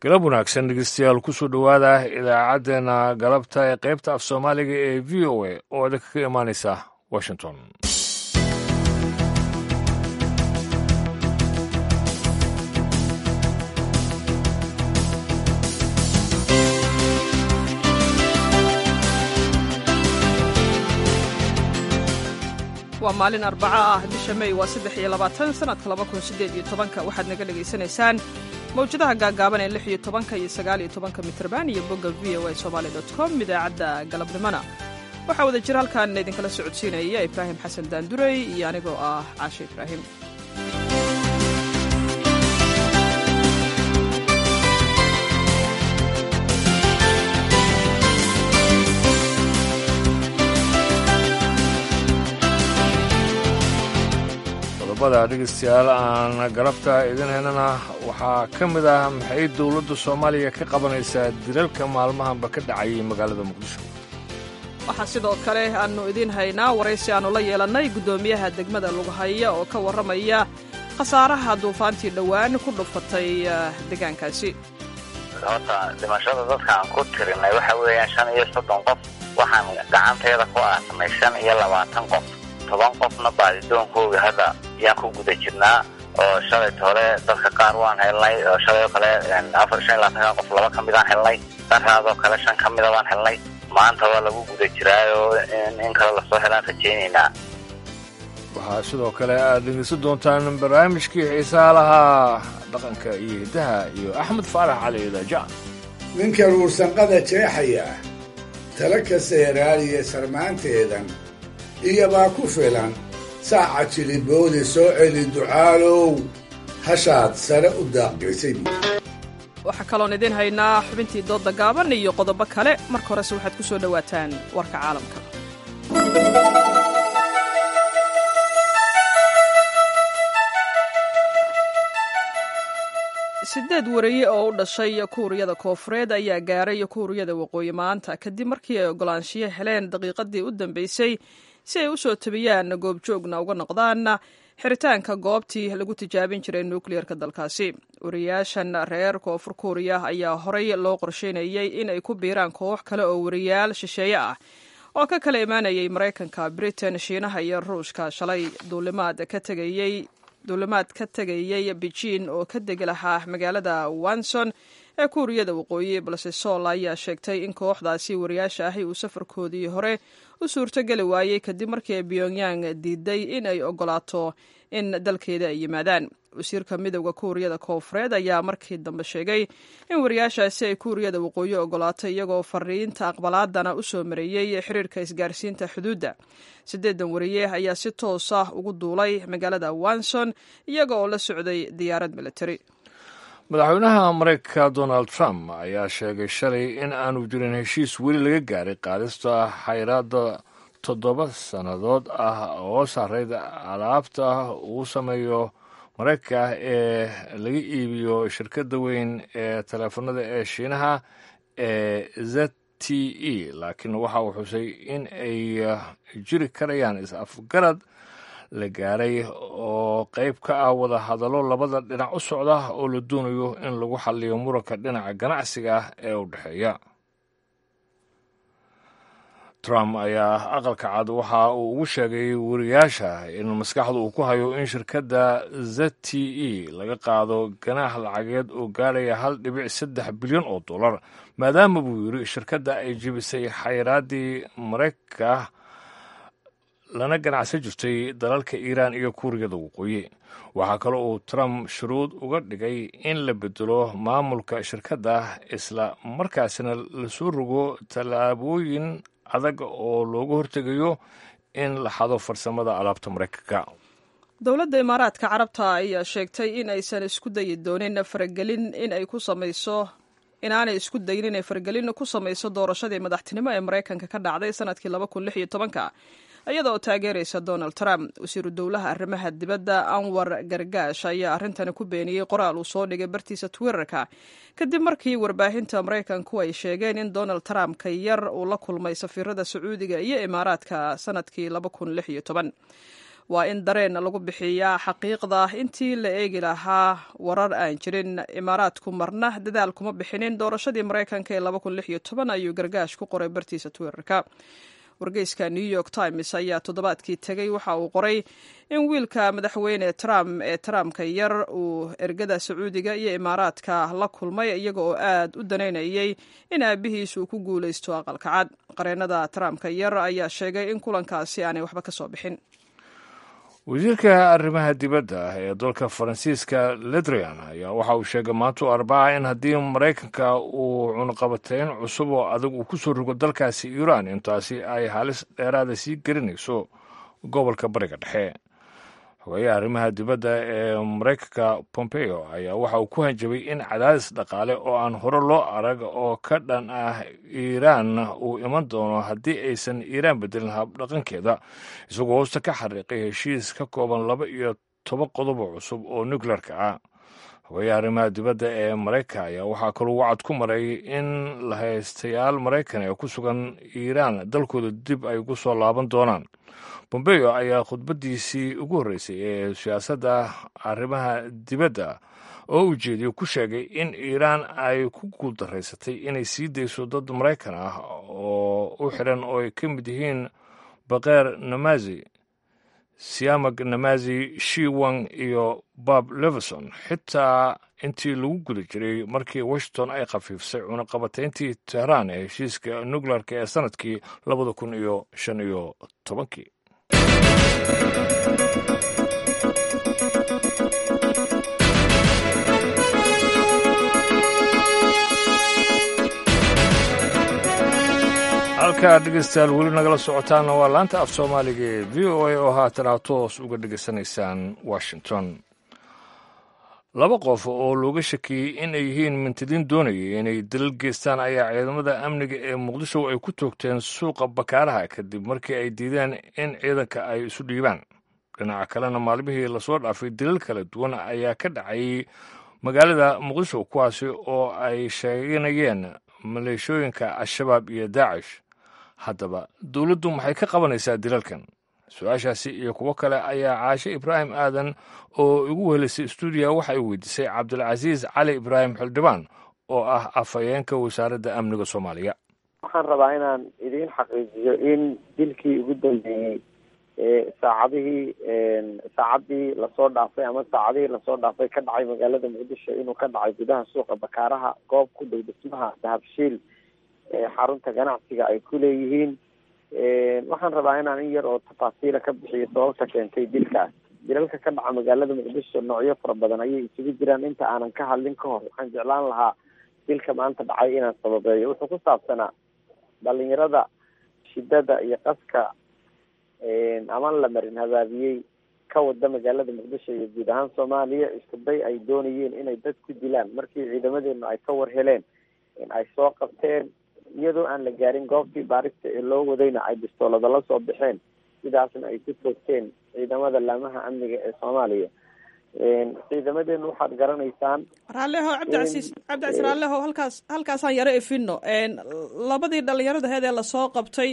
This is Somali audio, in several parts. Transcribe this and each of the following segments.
galab wanaagsan dhegeystayaal kusoo dhowaada idaacaddeenna galabta ee qaybta af soomaaliga ee v o a oo idinka ka imaanaysa washington. waa maalin arbaco ah bisha May waa 23 sanadka 2018 waxaad naga dhageysanaysaan mawjadaha gaagaaban ee 16 iyo 19 mitrban iyo bogga voasomali.com idaacadda galabnimona waxaa wada jir halkaan idinkala socodsiinaya Ibraahim Xasan Daandurey iyo anigoo ah Caashe Ibraahim. dhegeystayaal aan galabta idin heynana waxaa ka mid ah maxay dowladda Soomaaliya ka qabanaysaa dilalka maalmahanba ka dhacayay magaalada Muqdisho. waxaa sidoo kale aanu idin haynaa waraysi aanu la yeelannay guddoomiyaha degmada Lughaya oo ka warramaya khasaaraha duufaantii dhowaan ku dhufatay deegaankaasi. horta dhimashada dadka aan ku tirinay waxa weeyaan 35 qof waxaan gacanteeda ku aasamay 25 qof 10 qofna baadidoonkooda hadda yaan ku guda jirnaa oo shalay hore dadka qaar waan helnay oo shalay kale 4 qof laba kamid aan helnay daraadoo kale 5 kamid aan helnay maanta waa lagu guda jiraayo in kala la soo helaan rajaynaynaa. waxaa sidoo kale aad dhegeysan doontaan barnaamijkii xiisaha lahaa dhaqanka iyo hidaha iyo Axmed Faarax Cali Idaaja. ninka ruursanqada jeexaya tala ka seeraaliya sarmaanteedan iyabaa ku filan saaca jiliboodi soo celi ducaalow hashaad sare u daaqgaysay. waxaa kaloon idin haynaa xubintii doodda gaaban iyo qodobo kale marka horese waxaad ku soo dhowaataan warka caalamka. 8 wariye oo u dhashay Kuuriyada Koonfureed ayaa gaaray Kuuriyada Waqooyi maanta kadib markii ay ogolaanshiyo heleen daqiiqadii u dambeysay si ay u soo tabiyaan goobjoogna uga noqdaan xiritaanka goobtii lagu tijaabin jiray nukliyeerka dalkaasi. wariyaashan reer Koonfur Kuuriya ayaa horey loo qorsheynayay in ay ku biiraan koox kale oo wariyaal shisheeye ah oo ka kala imaanayay Mareykanka, Britain, Shiinaha iyo Ruushka. shalay duulimaad ka tegayay Beijing oo ka degi lahaa magaalada Wonsan ee Kuuriyada Waqooyi, balse Seoul ayaa sheegtay in kooxdaasi wariyaasha ahi uu safarkoodii hore u suurtogeli waayey kadib markii Pyongyang diiday in ay ogolaato in dalkeeda ay yimaadaan. wasiirka midowda Kuuriyada Koonfureed ayaa markii dambe sheegay in wariyaashaasi ay Kuuriyada Waqooyi ogolaatay iyagoo fariinta aqbalaadana u soo mareeyay xiriirka isgaarsiinta xuduudda. 8 wariye ayaa si toos ah ugu duulay magaalada Wonsan iyaga oo la socday diyaarad military. madaxweynaha Mareykanka Donald Trump ayaa sheegay shalay in aanu jirin heshiis weli laga gaaray qaadista xayiraadda 7 sannadood ah oo saarayd alaabta uu sameeyo Mareykanka ee laga iibiyo shirkadda weyn ee taleefanada ee Shiinaha ee ZTE, laakiin waxa uu xusay in ay jiri karayaan is-afgarad la gaaray oo qayb ka ah wada hadallo labada dhinac u socda oo la doonayo in lagu xalliyo muranka dhinaca ganacsiga ee u dhexeeya. Trump ayaa aqalka cad waxa uu ugu sheegay wariyaasha in maskaxda uu ku hayo in shirkadda ZTE laga qaado ganaax lacageed oo gaaraya $1.3 bilyan oo dollar maadaama buu yiri shirkadda ay jebisay xayiraaddii Mareykanka lana ganacsan jirtay dalalka Iiraan iyo Kuuriyada Waqooyi. waxaa kale uu Trump shuruud uga dhigay in la bedelo maamulka shirkadda isla markaasina la soo rogo tallaabooyin adag oo looga hortegayo in la xado farsamada alaabta Mareykanka. dowladda Imaaraadka Carabta ayaa sheegtay in aysan isku dayi doonin faragelin inay isku dayin inay faragelin ku samayso doorashadii madaxtinimo ee Mareykanka ka dhacday sanadkii 2016 iyadoo taageeraysa Donald Trump. wasiiru dowlaha arrimaha dibadda Anwar Gargash ayaa arrintan ku beeniyay qoraal uu soo dhigay bartiisa Twitterka kadib markii warbaahinta Mareykanku ay sheegeen in Donald Trump ka yar uu la kulmay safiirada Sacuudiga iyo Imaaraadka sanadkii 2016. waa in dareen lagu bixiyaa xaqiiqda intii la eegi lahaa warar aan jirin. Imaaraadku marna dadaal kuma bixinin doorashadii Maraykanka ee ayuu Gargaash ku qoray bartiisa Twitterka. wargeyska New York Times ayaa toddobaadkii tegay waxa uu qoray in wiilka madaxweyne Trump ee Trumpka yar uu ergada Sacuudiga iyo Imaaraadka la kulmay iyaga oo aad u daneynayay in aabihiis uu ku guuleysto aqalka cad. Qareenada Trumpka yar ayaa sheegay in kulankaasi aanay waxba ka soo bixin. wasiirka arrimaha dibadda ee dalka Faransiiska Le Drian ayaa waxa uu sheegay maanta Arbaca in haddii Maraykanka uu cunaqabateyn cusub oo adag uu ku soo rogo dalkaasi Iiraan intaasi ay halis dheeraada sii gelinayso gobolka Bariga Dhexe. Xogayaha arrimaha dibadda ee Maraykanka Pompeo ayaa waxa uu ku hanjabay in cadaadis dhaqaale oo aan hore loo arag oo ka dhan ah Iiraan uu iman doono haddii aysan Iiraan bedelin habdhaqankeeda, isagoo hoosta ka xariiqay heshiis ka kooban 12 qodob oo cusub oo nukleerka ah. xogayaha arrimaha dibadda ee Maraykanka ayaa waxaa kaloo wacad ku maray in lahaystayaal Maraykan ee ku sugan Iiraan dalkooda dib ay ugu soo laaban doonaan. Pompeo ayaa khudbadiisii ugu horreysay ee siyaasadda arrimaha dibadda oo ujeediyo ku sheegay in Iiraan ay ku guuldaraysatay inay sii dayso dad Maraykan ah oo u xiran oo ay ka mid yihiin Baqeer Namazi, Siamag Namazi, Shi Wang iyo Bob Leveson, xitaa intii lagu guda jiray markii Washington ay khafiifsay cunaqabateyntii Tehraan ee heshiiska nukleerka ee sanadkii 2015. halkaa dhegeystayaal weli nagala socotaana waa laanta af soomaaliga ee v o a oo haatan toos uga dhegeysanaysaan Washington. 2 qof oo looga shakiyey in ay yihiin mintidiin doonayay inay dalal geystaan ayaa ciidamada amniga ee Muqdisho ay ku toogteen suuqa Bakaaraha kadib markii ay diideen in ciidanka ay isu dhiibaan. dhinaca kalena maalmihii lasoo dhaafay dalal kala duwan ayaa ka dhacay magaalada Muqdisho kuwaasi oo ay sheeganayeen maleeshooyinka Al-Shabaab iyo Daacish. haddaba dowladdu maxay ka qabanaysaa dilalkan? su-aashaasi iyo kuwo kale ayaa Caashe Ibraahim Aadan oo ugu wehelisay stuudiga waxa ay weydiisay Cabdilcasiis Cali Ibraahim Xildhibaan oo ah afhayeenka wasaaradda amniga Soomaaliya. waxaan rabaa inaan idiin xaqiijiyo in dilkii ugu dambeeyey saacadii lasoo dhaafay ama saacadihii lasoo dhaafay ka dhacay magaalada Muqdisho inuu ka dhacay gudaha suuqa Bakaaraha, goob ku dhow dhismaha Dahabshiil xarunta ganacsiga ay ku leeyihiin. waxaan rabaa inaan in yar oo tafaasiila ka bixiyo sababta keentay dilkaas. dilalka ka dhaca magaalada Muqdisho noocyo fara badan ayay isugu jiraan. inta aanan ka hadlin ka hor waxaan jeclaan lahaa dilka maanta dhacay inaan sababeeyo. wuxuu ku saabsanaa dhalinyarada shidada iyo qaska amaan la marin habaabiyey ka wada magaalada Muqdisho iyo guud ahaan Soomaaliya isku day ay doonayeen inay dad ku dilaan. markii ciidamadeenu ay ka war heleen in ay soo qabteen iyadoo aan la gaarin goobtii baarista ee loo wadayna ay bistoolada la soo baxeen, sidaasna ay ku toogteen ciidamada laamaha amniga ee Soomaaliya. ciidamadeenu waxaad garanaysaan raalleho Cabdicasiis raalleho halkaasaan yaro ifino. labadii dhalinyarada heed ee lasoo qabtay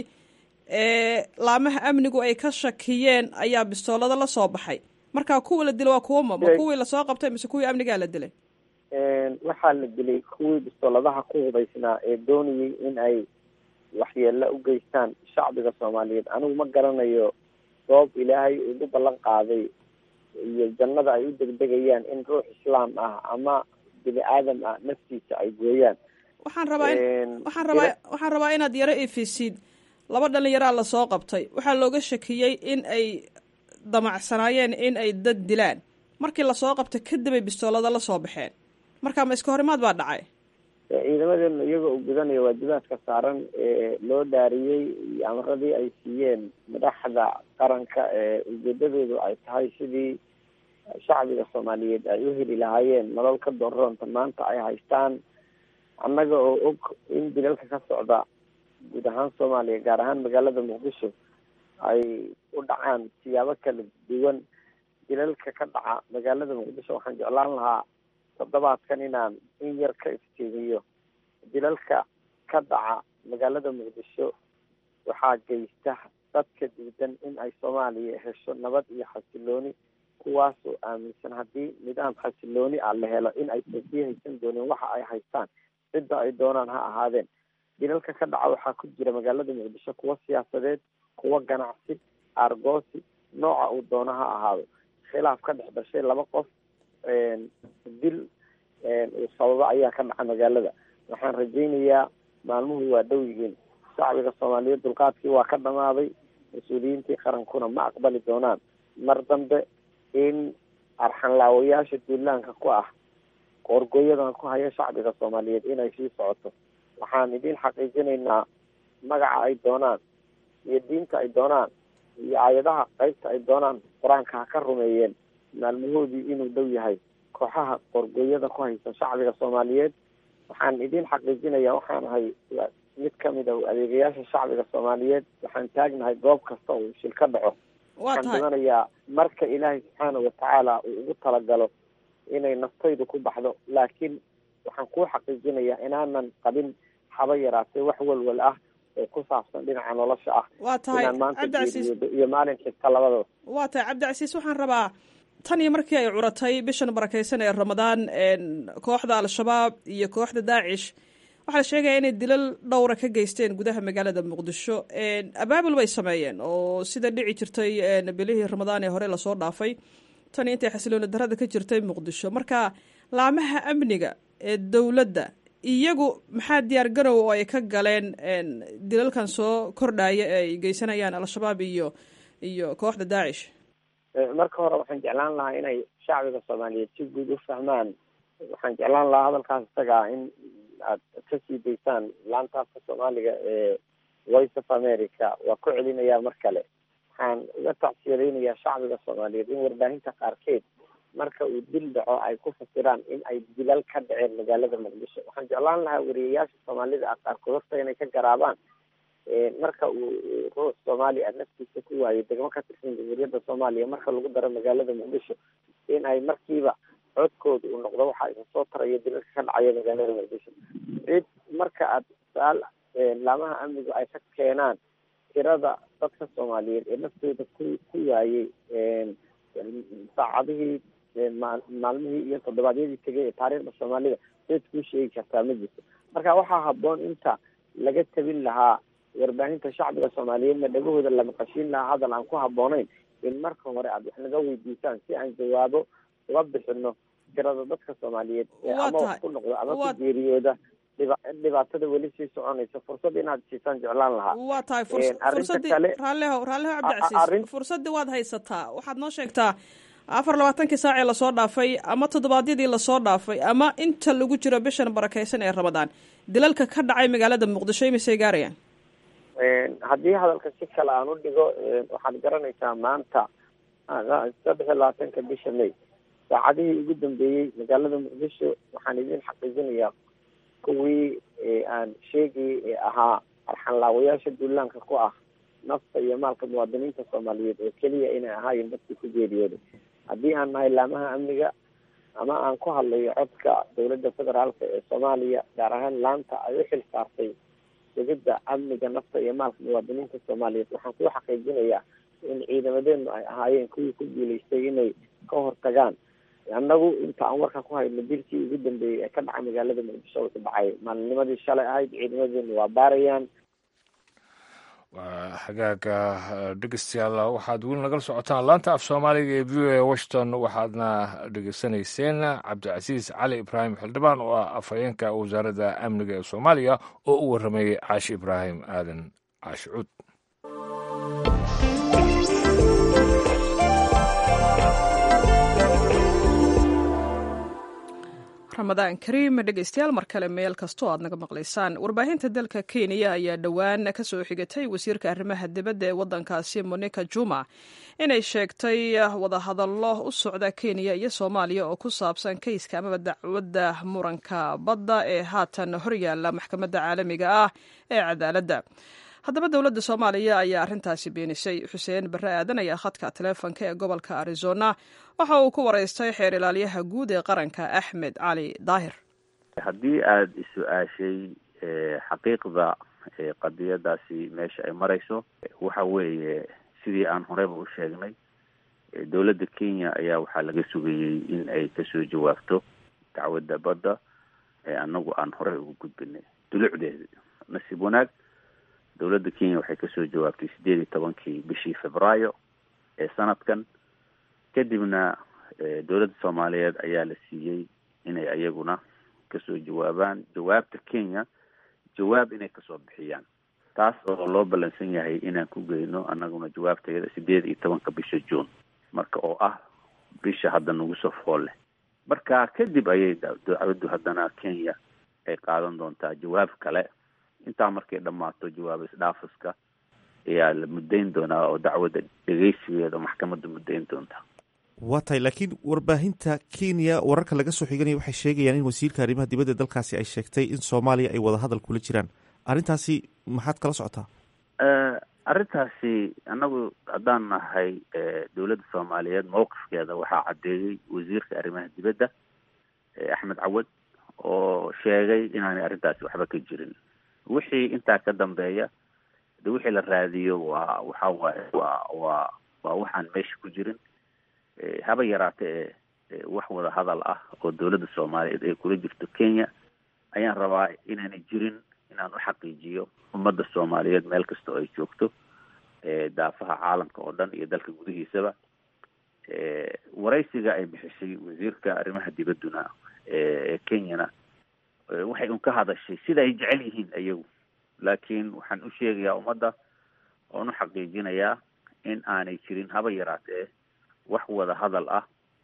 laamaha amnigu ay ka shakiyeen ayaa bistoolada la soo baxay. marka kuwa la dilay waa kuwa ma kuwii lasoo qabtay mise kuwii amnigaa la dilay? waxaa la dilay kuwii bistooladaha ku hubaysnaa ee doonayay in ay waxyeelo u geystaan shacbiga Soomaaliyeed. anigu ma garanayo goob ilaahay ugu ballan qaaday iyo jannada ay u degdegayaan in ruux islaam ah ama bini aadam ah naftiisa ay gooyaan. waxaan rabaa inaad yaro ifisid. 2 dhalinyaraa lasoo qabtay, waxaa looga shakiyey in ay damacsanaayeen in ay dad dilaan. markii lasoo qabtay kadib ay bistoolada la soo baxeen. marka ma iska horimaad baa dhacay? ciidamadeenu iyagoo u gudanaya waajibaadka saaran ee loo dhaariyey iyo amaradii ay siiyeen madaxda qaranka ee ujeedadoodu ay tahay sidii shacbiga Soomaaliyeed ay u heli lahaayeen nolol ka dooroonta maanta ay haystaan. annaga oo og in dilalka ka socda guud ahaan Soomaaliya gaar ahaan magaalada Muqdisho ay u dhacaan siyaabo kala duwan. dilalka ka dhaca magaalada Muqdisho waxaan jeclaan lahaa toddobaadkan inaan in yar ka iftiimiyo. dilalka ka dhaca magaalada Muqdisho waxaa geysta dadka diidan in ay soomaaliya hesho nabad iyo xasilooni, kuwaasoo aaminsan haddii nidaam xasilooni ah la helo in aysan sii haysan doonin waxa ay haystaan cidda ay doonaan ha ahaadeen. dilalka ka dhaca waxaa ku jira magaalada muqdisho kuwa siyaasadeed, kuwa ganacsi, aargoosi, nooca uu doono ha ahaado. khilaaf ka dhex dhashay laba qof, dil uu sababo ayaa ka dhaca magaalada. waxaan rajaynayaa maalmuhu waa dhow yihiin, shacbiga soomaaliyeed dulqaadkii waa ka dhamaaday, mas-uuliyiintii qarankuna ma aqbali doonaan mar dambe in arxanlaawayaasha duulaanka ku ah qoorgooyadan ku haya shacbiga soomaaliyeed inay sii socoto. waxaan idin xaqiijinaynaa magaca ay doonaan iyo diinta ay doonaan iyo aayadaha qaybta ay doonaan qur-aanka ha ka rumeeyeen, maalmahoodii inuu dhow yahay kooxaha qoorgooyada ku haysa shacbiga soomaaliyeed. waxaan idin xaqiijinayaa waxaan ahay mid kamid a adeegayaasha shacbiga soomaaliyeed. waxaan taagnahay goob kasta uu shil ka dhaco. waxaan dhimanayaa marka ilaahay subxaanahu watacaala uu ugu talagalo inay naftaydu ku baxdo, laakiin waxaan kuu xaqiijinayaa inaanan qabin haba yaraatee wax walwal ah oo ku saabsan dhinaca nolosha ah. waa tahay cabdicasiis iyo maalin xigta labadaba. waa tahay cabdicasiis, waxaan rabaa tan iyo markii ay curatay bishan barakeysan ee ramadaan, kooxda al-shabaab iyo kooxda daacish waxaa la sheegaya inay dilal dhowra ka geysteen gudaha magaalada muqdisho. abaabul bay sameeyeen oo sida dhici jirtay bilihii ramadaan ee hore lasoo dhaafay, tan iyo intay xasilooni darada ka jirtay muqdisho. marka laamaha amniga ee dowladda iyagu maxaa diyaar garow oo ay ka galeen dilalkan soo kordhaya ee ay geysanayaan al-shabaab iyo kooxda daacish? marka hore waxaan jeclaan lahaa inay shacbiga soomaaliyeed si guud u fahmaan. waxaan jeclaan lahaa hadalkaas isagaa in aad kasii daysaan laanta afka soomaaliga ee voice of America. waa ku celinayaa mar kale. waxaan uga tacsiyadaynayaa shacbiga soomaaliyeed in warbaahinta qaarkeed marka uu dil dhaco ay ku fasiraan in ay dilal ka dhaceen magaalada muqdisho. waxaan jeclaan lahaa wariyayaasha soomaalida ah qaarkood horta inay ka garaabaan marka uu ruux soomaali ah naftiisa ku waayay degmo ka tirsan jamhuuriyadda soomaaliya, marka lagu daro magaalada muqdisho, in ay markiiba codkooda uu noqdo waxa isa soo taraya dilalka ka dhacaya magaalada muqdisho. cid marka aad su-aal laamaha amnigu ay ka keenaan tirada dadka soomaaliyeed ee naftooda ku waayey saacadihii maalmihii iyo toddobaadyadii tegay ee taariikhda soomaalida cid kuu sheegi kartaa ma jirto. marka waxaa haboon inta laga tabin lahaa warbaahinta shacbiga soomaaliyeedna dhagahooda la maqashiin lahaa hadal aan ku habooneyn, in marka hore aad wax naga weydiisaan si aan jawaabo uga bixino tirada dadka soomaaliyeed ee ama wax ku noqdo ama ku geeriyooda dhibaatada weli sii soconaysa. fursad inaad siisaan jeclaan lahaa. waa tahay fursadii raalliho cabdicasiis, fursadii waad haysataa. waxaad noo sheegtaa 24 saacee lasoo dhaafay ama toddobaadyadii lasoo dhaafay ama inta lagu jiro bishan barakeysan ee ramadaan, dilalka ka dhacay magaalada muqdisho imisay gaarayaan? haddii hadalka si kale aan u dhigo, waxaad garanaysaa maanta 23 bisha May saacadihii ugu dambeeyey magaalada muqdisho waxaan idin xaqiijinayaa kuwii aan sheegay ee ahaa arxanlaawayaasha duulaanka ku ah nafta iyo maalka muwaadiniinta soomaaliyeed oo keliya inay ahaayeen dadkii ku geeriyooday. haddii aan nahay laamaha amniga ama aan ku hadlayo codka dowladda federaalka ee soomaaliya, gaar ahaan laanta ay u xil saartay sugidda amniga nafta iyo maalka muwaadiniinta soomaaliyeed, waxaan ku xaqiijinayaa in ciidamadeenu ay ahaayeen kuwii ku guuleystay inay ka hortagaan. annagu inta aan warka ku hayno dilkii ugu dambeeyey ee ka dhacay magaalada muqdisho wuxuu dhacay maalinimadii shalay ahayd. ciidamadeenu waa baarayaan. waa hagaaga dhegeystayaal, waxaad weli nagala socotaan laanta af soomaaliga ee v o a washington. waxaadna dhegeysanayseen cabdicasiis cali ibraahim xildhibaan oo ah afhayeenka wasaaradda amniga ee soomaaliya oo u warramayay caashi ibraahim aadan caashi cuud. ramadaan kariim dhegeystayaal, mar kale meel kastoo aad naga maqlaysaan. warbaahinta dalka kenya ayaa dhowaan ka soo xigatay wasiirka arrimaha dibadda ee waddankaasi monica juma inay sheegtay wadahadallo u socda kenya iyo soomaaliya oo ku saabsan kayska amaba dacwadda muranka badda ee haatan horyaalla maxkamadda caalamiga ah ee cadaaladda. haddaba dowladda soomaaliya ayaa arrintaasi beenisay. xuseen barre aadan ayaa khadka taleefonka ee gobolka arizona waxa uu ku waraystay xeer ilaaliyaha guud ee qaranka axmed cali daahir. haddii aada is-su-aashay xaqiiqda qadiyadaasi meesha ay marayso. waxa weeye sidii aan horeyba u sheegnay, dowladda Kenya ayaa waxaa laga sugayey in ay kasoo jawaabto dacwadda badda anagu aan horey ugu gudbinay dulucdeeda. nasiib wanaag dowladda Kenya waxay kasoo jawaabtay 18 bishii Febraayo ee sanadkan. kadibna dowladda Soomaaliyeed ayaa la siiyey inay ayaguna kasoo jawaabaan jawaabta Kenya, jawaab inay kasoo bixiyaan, taas oo loo balansan yahay inaan ku geyno anaguna jawaabteeda 18 bisha June, marka oo ah bisha hadda nagu soo fool leh. marka kadib ayay dacwaddu haddana Kenya ay qaadan doontaa jawaab kale. intaa markay dhammaato jawaab isdhaafiska ayaa la muddayn doonaa oo dacwadda dhegeysigeeda maxkamadda muddayn doontaa. waa tahay, laakiin warbaahinta Kenya wararka laga soo xiganaya waxay sheegayaan in wasiirka arrimaha dibadda dalkaasi ay sheegtay in Soomaaliya ay wada hadal kula jiraan. arrintaasi maxaad kala socotaa? arrintaasi anagu haddaan nahay dowladda Soomaaliyeed mowqifkeeda waxaa caddeeyey wasiirka arrimaha dibadda Axmed Cawad oo sheegay inaanay arrintaasi waxba ka jirin. wixii intaa ka dambeeya wixii la raadiyo waa waxaan meesha ku jirin. haba yaraatee wax wada hadal ah oo dowladda Soomaaliyeed ay kula jirto Kenya ayaan rabaa inaanay jirin, inaan u xaqiijiyo ummadda Soomaaliyeed meel kasta oo ay joogto, daafaha caalamka oo dhan iyo dalka gudihiisaba. waraysiga ay bixisay wasiirka arrimaha dibadduna Kenyana waxay un ka hadashay sida ay jecel yihiin ayagu, laakiin waxaan u sheegayaa ummadda oon u xaqiijinayaa in aanay jirin haba yaraatee wax wada hadal ah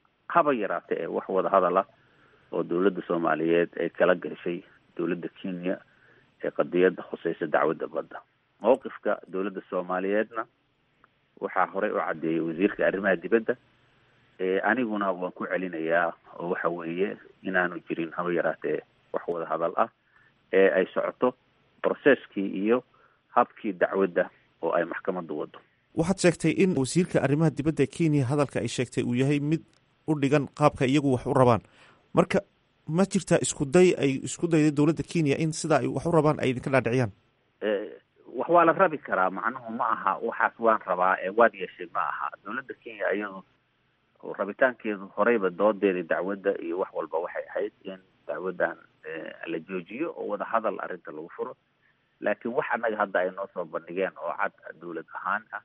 oo dowladda Soomaaliyeed ay kala gashay dowladda Kenya ee qadiyadda khusaysa dacwadda badda. mowqifka dowladda Soomaaliyeedna waxaa horey u caddeeyey wasiirka arrimaha dibadda, aniguna waan ku celinayaa oo waxa weeye inaanu jirin haba yaraatee wax wada hadal ah ee ay socoto processkii iyo habkii dacwadda oo ay maxkamaddu wado. waxaad sheegtay in wasiirka arrimaha dibadda ee Kenya hadalka ay sheegtay uu yahay mid u dhigan qaabka iyagu wax u rabaan. marka ma jirtaa isku dayday dowladda Kenya in sida ay wax u rabaan ay idinka dhaadhiciyaan? wax waa la rabi karaa, macnuhu ma aha waxaas waan rabaa waad yeeshay ma aha. dowladda Kenya iyadu rabitaankeedu horeyba doodeeda dacwadda iyo wax walba waxay ahayd in dacwaddan la joojiyo oo wada hadal arrinta lagu furo. laakiin wax annaga hadda ay noo soo bandhigeen oo cad dowlad ahaan ah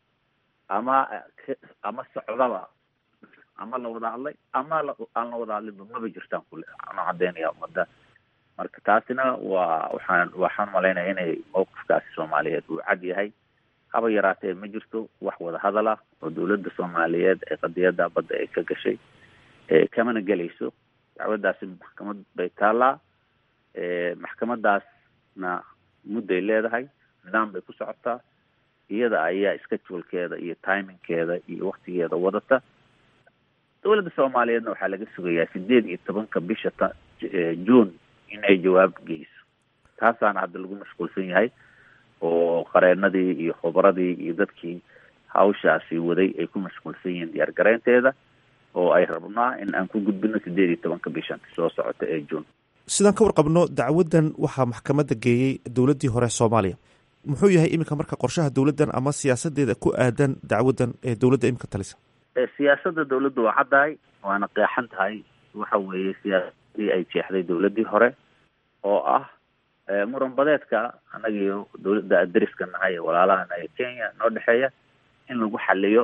ama socdaba ama la wada hadlay ama aan la wada hadlinba maba jirtaan kule anoo caddeynaya ummadda. marka taasina waxaan malaynaya inay mowqifkaasi Soomaaliyeed uu cad yahay. haba yaraatee ma jirto wax wada hadal ah oo dowladda Soomaaliyeed ee qadiyadda badda ay ka gashay kamana gelayso. dacwaddaasi maxkamad bay taallaa, maxkamadaasna mudday leedahay, nidaam bay ku socotaa, iyada ayaa schedule-keeda iyo timing-keeda iyo waktigeeda wadata. dowladda Soomaaliyeedna waxaa laga sugayaa 18 bisha June in ay jawaab geyso. taasaana hadda lagu mashquulsan yahay oo qareenadii iyo khubradii iyo dadkii hawshaasi waday ay ku mashquulsan yihiin diyaar gareynteeda, oo ay rabnaa in aan ku gudbino 18 bishan soo socota ee June. sidaan ka warqabno dacwaddan waxaa maxkamadda geeyey dowladdii hore Soomaaliya. muxuu yahay iminka marka qorshaha dowladdan ama siyaasadeeda ku aadan dacwaddan ee dowladda iminka talisa? siyaasadda dowladdu waa caddahay, waana qeexan tahay. waxa weeye siyaasadii ay jeexday dowladdii hore oo ah muran badeedka annagiyo dowladda dariska nahay ee walaalahana ee Kenya noo dhexeeya in lagu xaliyo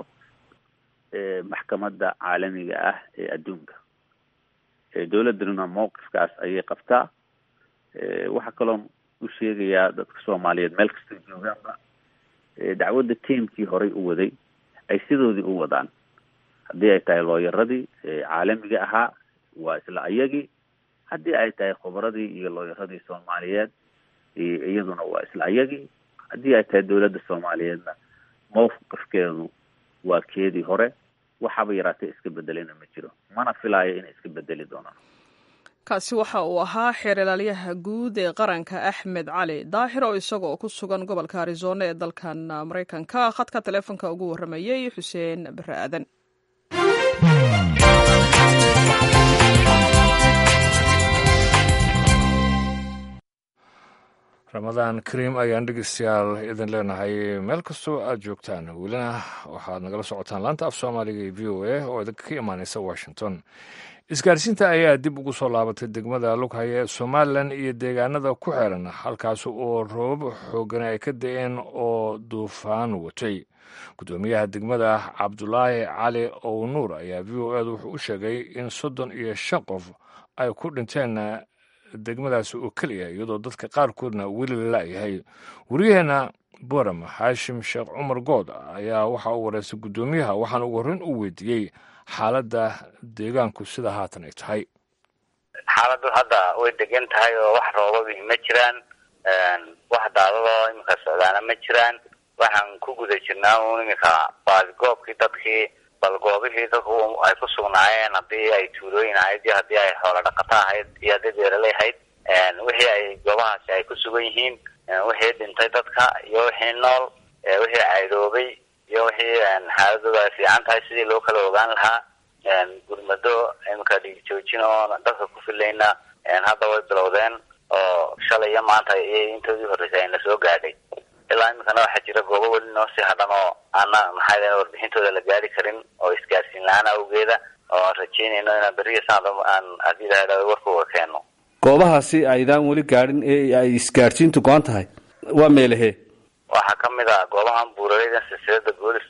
maxkamadda caalamiga ah ee adduunka. dowladduna mowqifkaas ayay qabtaa. waxaa kaloo u sheegayaa dadka Soomaaliyeed meel kasta joogaanba dacwadda tiimkii horey u waday ay sidoodii u wadaan. haddii ay tahay looyaradii caalamiga ahaa waa isla ayagii, haddii ay tahay khubradii iyo looyaradii Soomaaliyeed iyaduna waa isla ayagii, haddii ay tahay dowladda Soomaaliyeedna mowqifkeedu waa keedii hore. waxaba yaraatee iska bedelena ma jiro, mana filaayo inay iska bedeli doonaan. kaasi waxa uu ahaa xeer ilaaliyaha guud ee qaranka Axmed Cali Daahir oo isagoo ku sugan gobolka Arizona ee dalkan Mareykanka khadka taleefanka ugu waramayay Xuseen Bare Aadan. ramadaan kariim ayaan dhegeystayaal idin leenahay meel kastoo aad joogtaan welina waxaad nagala socotaan laanta af soomaaliga ee v o a oo idinka ka imaaneysa washington. isgaarsiinta ayaa dib ugu soo laabatay degmada lughaya ee somalilan iyo deegaanada ku xeeran halkaas oo roobab xoogan ay ka da-een oo duufaan watay. gudoomiyaha degmada cabdulaahi cali ownuur ayaa v o eda wuxuu u sheegay in 35 qof ay ku dhinteen degmadaasi oo keliya iyadoo dadka qaarkoodna weli la la'yahay. wariyaheenna boram xaashim sheekh cumar good ayaa waxa uu wareystay gudoomiyaha waxaana ugu horreyn u weydiiyey xaaladda deegaanku sida haatan ay tahay. xaaladdu hadda way degan tahay oo wax roobabi ma jiraan, wax daadadoo iminka socdaana ma jiraan. waxaan ku guda jirnaa iminka baadigoobkii dadkii balgoobihii dadku ay ku sugnaayeen, haddii ay tuulooyin ahayd iyo haddii ay xoolo dhaqato ahayd iyo haddii beeraley ahayd, wixii ay goobahaasi ay ku sugan yihiin, wixii dhintay dadka iyo wixii nool, wixii caydoobay iyo wixii xaaladooda ay fiican tahay sidii loo kala ogaan lahaa. gurmado iminka dhiig joojin oo dadka ku filayna hadda way bilowdeen oo shalay iyo maanta iyo intoodii horreysay ayna soo gaadhay. ilaa iminkana waxaa jira goobo weli noo sii hadhan oo aana maxaa warbixintooda la gaari karin oo isgaarsiin la-aan awgeeda, oo rajeynayno inaan beriya sanada aan haddii ilaha warkooga keeno. goobahaasi aydaan weli gaadhin ee ay isgaarsiintu go-an tahay waa meelahee? waxaa kamid a goobahan buuraleyda silsilada goolis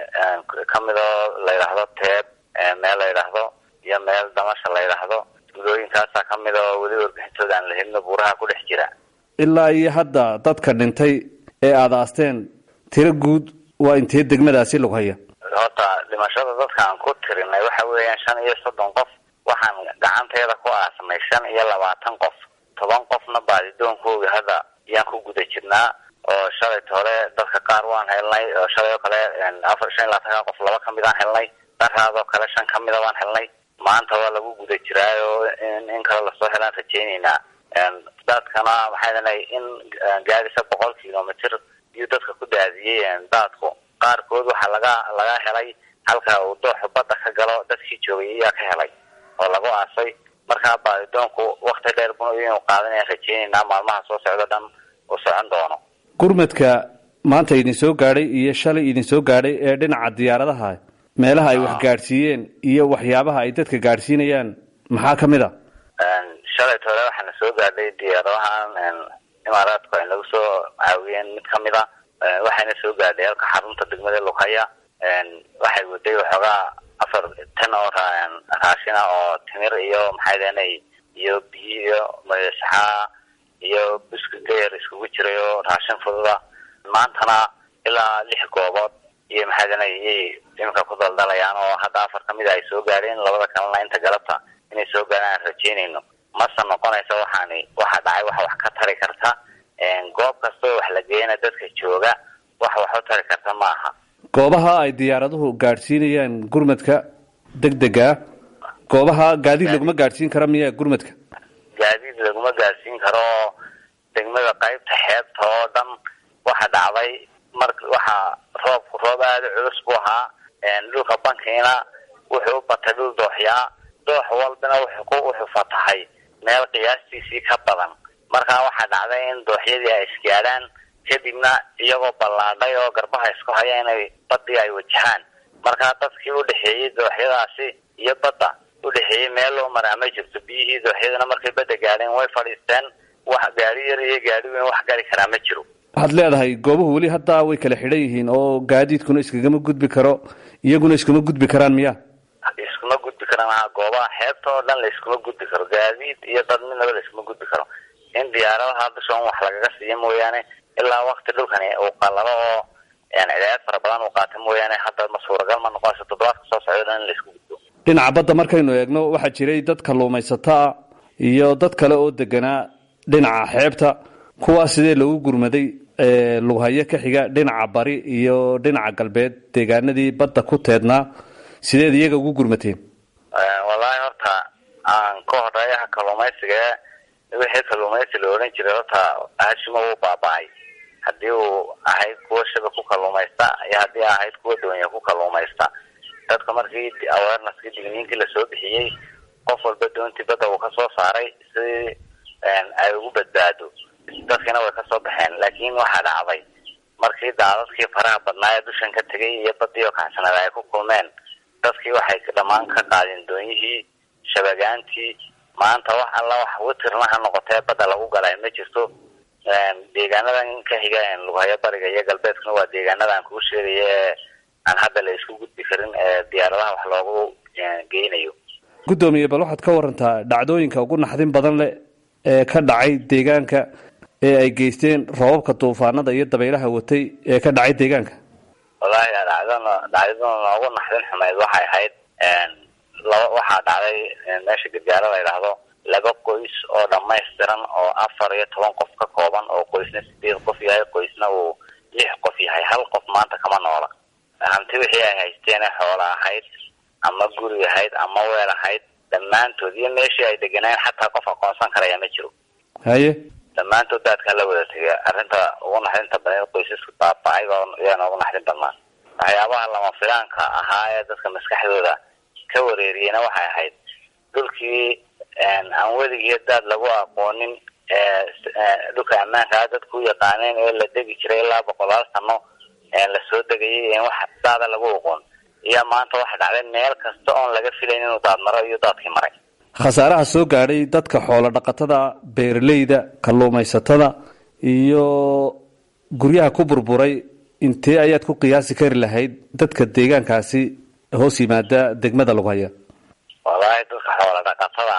kamid oo la yidhaahdo teeb, meel la yidhaahdo iyo meel damasha la yidhaahdo. gudooyinkaasaa kamid oo weli warbixintooda aan la helino buuraha ku dhex jira. ilaa iyo hadda dadka dhintay ee aada aasteen tiro guud waa intee degmadaasi lughaya? horta dhimashada dadka aan ku tirinay waxa weeyaan 35 qof. waxaan gacanteeda ku aasnay 25 qof. 10 qofna baadidoonkooga hadda ayaan ku guda jirnaa oo shalay hore dadka qaar waan helnay oo shalay oo kale 25 qof laba kamid aan helnay, daraadoo kale 5 kamid waan helnay. maanta waa lagu guda jiraayo in kale lasoo helaan rajeynaynaa. dadkana waxay leedahay in gaarisa 100 kilomitir iyo dadka ku daadiyay daadku qaarkood waxa laga helay halka uu dooxo badda ka galo dadkii joogay ayaa ka helay oo lagu aasay. markaa baadidoonku waqti dheer buu inuu qaadanaya, rajeynaynaa maalmaha soo socda dhan uu socon doono. gurmadka maanta idin soo gaadhay iyo shalay idin soo gaadhay ee dhinaca diyaaradaha meelaha ay wax gaadhsiiyeen iyo waxyaabaha ay dadka gaadhsiinayaan maxaa kamid a? shalay hore waxaana soo gaadhay diyaaradahan imaaraadku ay nagu soo caawiyeen mid kamid a, waxayna soo gaadhay halka xarunta degmada lughaya. waxay waday waxoogaa 4 tan oo raashina oo timir iyo maxay leenay iyo biyo iyo masaxa iyo biscuit yar iskugu jiray oo raashin fududa. maantana ilaa 6 goobood iyo maxay leenay iminka ku daldalayaan oo hadda 4 kamid ay soo gaadheen, labada kalena inta galabta inay soo gaadhaan rajeynayno. mase noqonaysa waxa dhacay wax ka tari karta. goob kastoo wax la geeyana dadka jooga wax u tari karta ma aha. goobaha ay diyaaraduhu gaadhsiinayaan gurmadka degdega, goobaha gaadiid laguma gaadhsiin kara miya? gurmadka gaadiid laguma gaadhsiin karo. degmada qaybta xeebta oo dhan waxa dhacday waxa roob aada culus buu ahaa. dhulka bankiina wuxuu u batay dhul dooxyaa, doox walbana wuxuu fatahay meel qiyaastiisii ka badan. markaa waxaa dhacday in dooxyadii ay isgaadhaan, kadibna iyagoo ballaadhay oo garbaha isku haya inay baddii ay wajahaan. markaa dadkii udhexeeyey dooxyadaasi iyo badda udhexeeyey meel loo maraa ma jirto. biyihii dooxyadana markay badda gaadheen way fadhiisteen. wax gaari yar iyo gaari weyn wax gari karaa ma jiro. waxaad leedahay goobuhu weli hadda way kala xidhan yihiin oo gaadiidkuna iskagama gudbi karo, iyaguna iskuma gudbi karaan miya? iskuma gudbi karaan. goobaha xeebta oo dhan la iskuma gudbi karo. gaadiid iyo dad midnaba la iskuma gudbi karo. in diyaaradaha dushoon wax lagaga siiyo mooyaane ilaa waqti dhulkani uu qalalo oo cidaayad fara badan uu qaata mooyaane hadda ma suuragal ma noqonayso 7 soo socda dhan in la isku gudbo. dhinaca badda markaynu eegno waxaa jiray dad kalluumaysataa iyo dad kale oo deganaa dhinaca xeebta. kuwaas sidee loogu gurmaday lughayo ka xiga dhinaca bari iyo dhinaca galbeed deegaanadii badda ku teednaa, sideed iyaga ugu gurmateen? wallaahi horta aan ka horeeyaha kalluumaysiga wixii kalluumaysi la odhan jiray horta hashima wuu baaba'ay. haddii uu ahayd kuwa shaba ku kalluumaysta iyo haddii ahayd kuwa dawanya ku kalluumaysta. dadka markii awareness-kii digniinkii lasoo bixiyey, qof walba doontii badda uu ka soo saaray si ay ugu badbaado. dadkina iyana way kasoo baxeen. laakiin waxaa dhacday markii daadadkii faraha badnaa ee dushan ka tegay iyo badii oo kacsanada ay ku kulmeen, dadkii waxay dhammaan ka qaadeen doonyihii, shabagaantii. maanta wax alla wax witirna ha noqotee badda lagu galay ma jirto. deegaanadan ka xiga Lughayo bariga iyo galbeedkuna waa deegaanadan kuu sheegaya aan hadda la isku gudbi karin ee diyaaradaha wax loogu geynayo. Gudoomiye, bal waxaad ka warantaa dhacdooyinka ugu naxdin badan leh ee ka dhacay deegaanka ee ay geysteen roobabka duufaanada iyo dabaylaha watay ee ka dhacay deegaanka. Wallaahi dhacdada ugu naxdin xumeyd waxay ahayd waxaa dhacday meesha gargaara la yidhaahdo 2 qoys oo dhammaystiran oo 14 qof ka kooban, oo qoysna 8 qof yahay, qoysna uu 6 qof yahay. hal qof maanta kama noola. hanti wixii ay haysteen xoola ahayd ama guri ahayd ama weel ahayd dhammaantood, iyo meeshii ay deganeen xataa qof aqoonsan karaya ma jiro. haye dhammaantood dadka la wada tegay. arrinta ugu naxdinta badan qoysaska baaba'ay iyana ugu naxdin badnaa. waxyaabaha lama filaanka ahaa ee dadka maskaxdooda ka wareeriyena waxay ahayd dhulkii aan weligii dad lagu aqoonin dhulka ammaanka dadku yaqaaneen ee la degi jiray ilaa 100 sano la soo degayay wax daada lagu aqoon, iyo maanta waxa dhacday meel kasta oo laga filayn inuu daad maro iyo daadkii maray. khasaaraha soo gaadhay dadka xoolo dhaqatada, beeraleyda, kalluumaysatada iyo guryaha ku burburay, intee ayaad ku qiyaasi kari lahayd dadka deegaankaasi hoos yimaada degmada Lughayo? wallaahi dadka xoolo dhaqatada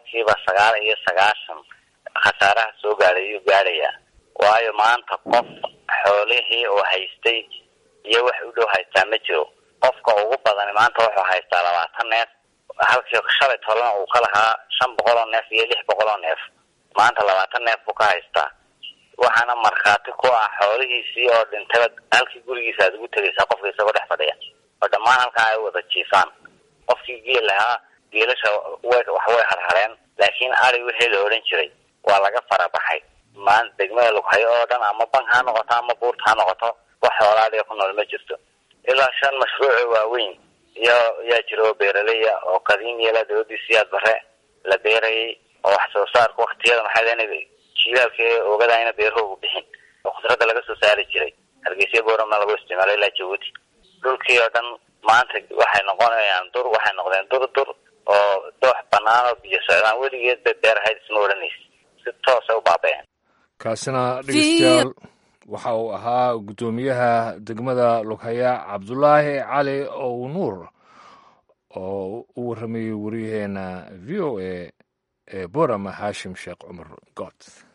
99% khasaaraha soo gaadhay ayuu gaadhayaa. waayo maanta qof xoolihii oo haystay iyo wax u dhow haystaa ma jiro. qofka ugu badan maanta wuxuu haystaa 20 neef, halkii shalay tolana uu ka lahaa 500 neef iyo 600 neef. maanta 20 neef buu ka haystaa. waxaana markhaati ku ah xoolihiisii oo dhintay halkii gurigiisa aad ugu tegaysaa qofka isagoo dhex fadhiya, oo dhammaan halkaa ay wada jiifaan. qofkii geel lahaa geelasha wax way harhareen, laakiin ari wixii la odhan jiray waa laga farabaxay. maanta degmada Lughayo oo dhan ama bank ha noqoto ama buurt ha noqoto wax xoolaha ku nool ma jirto. ilaa 5 mashruuc waaweyn yaa jiro beeraleya oo qadiim yeela dawladdiisa bare la beerayay, oo wax soo saarka waqtiyada maxay leeyahay jiilaalkii ogadayna beeruhu bixin oo khudradda laga soo saari jiray. Hargeysa boorama lagu isticmaalay ilaa Jabuuti. dhulkii oo dhan maanta waxay noqonayaan waxay noqdeen dur oo doox bannaan oo biyo socdaan. weligeed beer ahayd isma odhanaysa, si toos ah u baaba'een. kaasina dhegeystayaal waxa uu ahaa gudoomiyaha degmada Lughayo Cabdulaahi Cali oo Nuur oo u warramayay wariyaheena VOA ee Boorama Haashim Sheekh Cumar Good.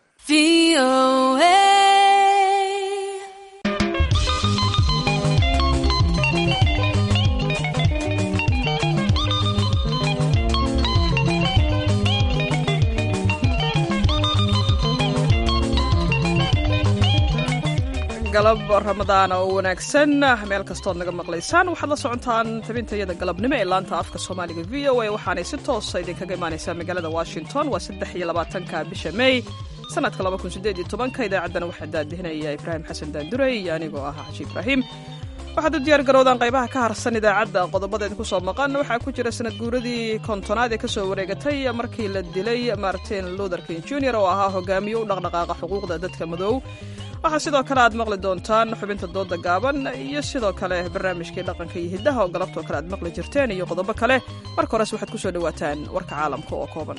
galab ramadaan oo wanaagsan meel kastood naga maqlaysaan. waxaad la socotaan tabintayada galabnimo ee laanta afka Soomaaliga VOA, waxaanay si toos ah idinkaga imaanaysaa magaalada Washington. waa 23 bisha May sanadka 2018. idaacaddana waxaa daadihinaya Ibraahim Xasan Daandurey iyo anigoo ah Xaji Ibraahim. waxaad u diyaar garowdaan qaybaha ka harsan idaacadda. qodobadeeda ku soo maqan waxaa ku jira sanad guuradii 50aad ee ka soo wareegatay markii la dilay Martin Luther King Jr. oo ahaa hogaamiye u dhaqdhaqaaqa xuquuqda dadka madow. waxaa sidoo kale aad maqli doontaan xubinta dooda gaaban iyo sidoo kale barnaamijkii dhaqanka iyo hiddaha oo galabtoo kale aad maqli jirteen iyo qodobo kale. marka hores waxaad ku soo dhowaataan warka caalamka oo kooban.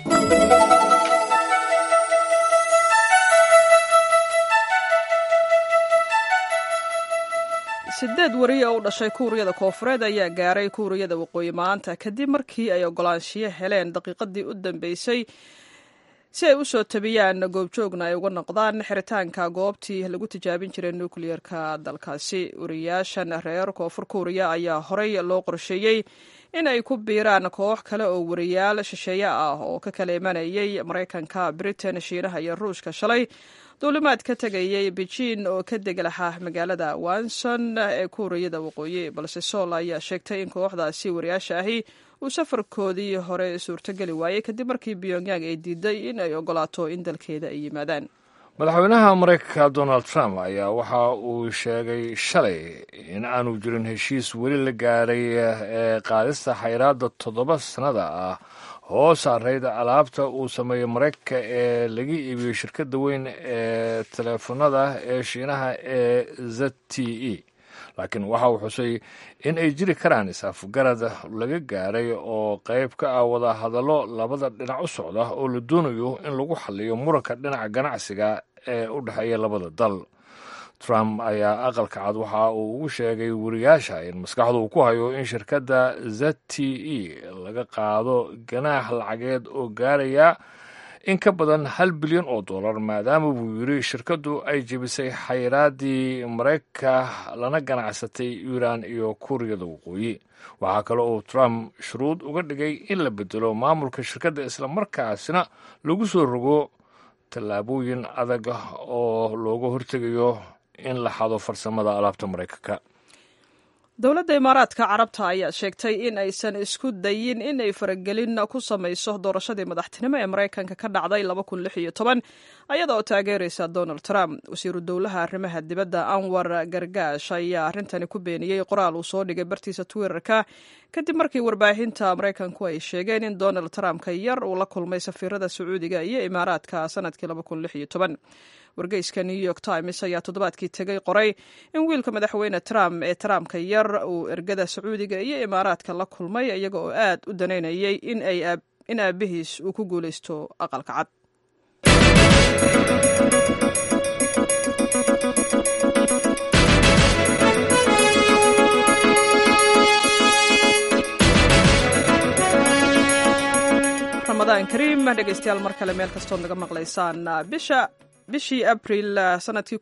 8 wariye oo u dhashay Kuuriyada Koonfureed ayaa gaaray Kuuriyada Waqooyi maanta kadib markii ay ogolaanshiyo heleen daqiiqadii u dambeysay si ay u soo tabiyaan goobjoogna ay uga noqdaan xiritaanka goobtii lagu tijaabin jiray nukliyeerka dalkaasi. wariyaashan reer Koonfur Kuuriya ayaa horey loo qorsheeyey in ay ku biiraan koox kale oo wariyaal shisheeye ah oo ka kala imanayay Maraykanka, Britain, Shiinaha iyo Ruushka. shalay duulimaad ka tegayay Beijing oo ka deg lahaa magaalada Wonsan ee Kuuriyada Waqooyi, balse Seoul ayaa sheegtay in kooxdaasi wariyaasha ahi uu safarkoodii hore suurtogeli waayey kadib markii Pyongyang ay diiday in ay ogolaato in dalkeeda ay yimaadaan. madaxweynaha Maraykanka Donald Trump ayaa waxa uu sheegay shalay in aanu jirin heshiis weli la gaaray ee qaadista xayiraadda 7 sannada ah hoos saarayd alaabta uu sameeyo maraykanka ee laga iibiyo shirkadda weyn ee teleefanada ee shiinaha ee z t e laakiin waxa uu xusay in ay jiri karaan is-afgarad laga gaaray oo qayb ka ah wada hadallo labada dhinac u socda oo la doonayo in lagu xalliyo muranka dhinaca ganacsiga ee u dhexeeya labada dal. Trump ayaa aqalka cad waxa uu ugu sheegay wariyaasha in maskaxdu uu ku hayo in shirkadda z t e laga qaado ganaax lacageed oo gaaraya in ka badan $1 bilyan maadaama buu yiri shirkaddu ay jebisay xayiraadii Maraykanka lana ganacsatay Iiraan iyo Kuuriyada Waqooyi. waxaa kale oo Trump shuruud uga dhigay in la bedelo maamulka shirkadda isla markaasna lagu soo rogo tallaabooyin adag oo looga hortegayo in la xado farsamada alaabta Maraykanka. dowladda imaaraadka carabta ayaa sheegtay in aysan isku dayin in ay faragelin ku samayso doorashadii madaxtinimo ee Maraykanka ka dhacday 2016 ayada oo taageeraysa Donald Trump. wasiiru dowlaha arrimaha dibadda Anwar Gargash ayaa arrintani ku beeniyey qoraal uu soo dhigay bartiisa Twitterka kadib markii warbaahinta Maraykanku ay sheegeen in Donald Trump ka yar uu la kulmay safiirada Sacuudiga iyo Imaaraadka sanadkii 2016. wargeyska New York Times ayaa toddobaadkii tegay qoray in wiilka madaxweyne Trump ee Trumpka yar uu ergada Sacuudiga iyo Imaaraadka la kulmay iyaga oo aad u daneynayay in aabihiis uu ku guulaysto aqalka cad. Ramadaan Kariim dhegeystayaal mar kale meel kastoo naga maqlaysaan. bishii Abriil sanadkii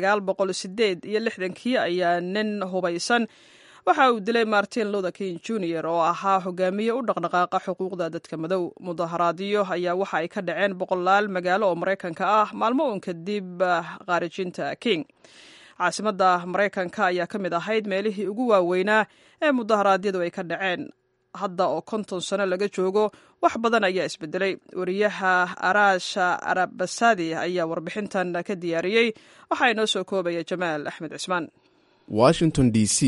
1968 ayaa nin hubaysan waxa uu dilay Martin Luther King Jr. oo ahaa hogaamiye u dhaqdhaqaaqa xuquuqda dadka madow. mudaharaadyo ayaa waxa ay ka dhaceen boqolaal magaalo oo Maraykanka ah maalmo uun kadib qaarijinta King. caasimadda Maraykanka ayaa ka mid ahayd meelihii ugu waaweynaa ee mudaharaadyadu ay ka dhaceen. hadda oo 50 sano laga joogo wax badan ayaa isbedelay. wariyaha Araasha Arabasadi ayaa warbixintan ka diyaariyey. waxaa inoo soo koobaya Jamaal Axmed Cismaan. Washington DC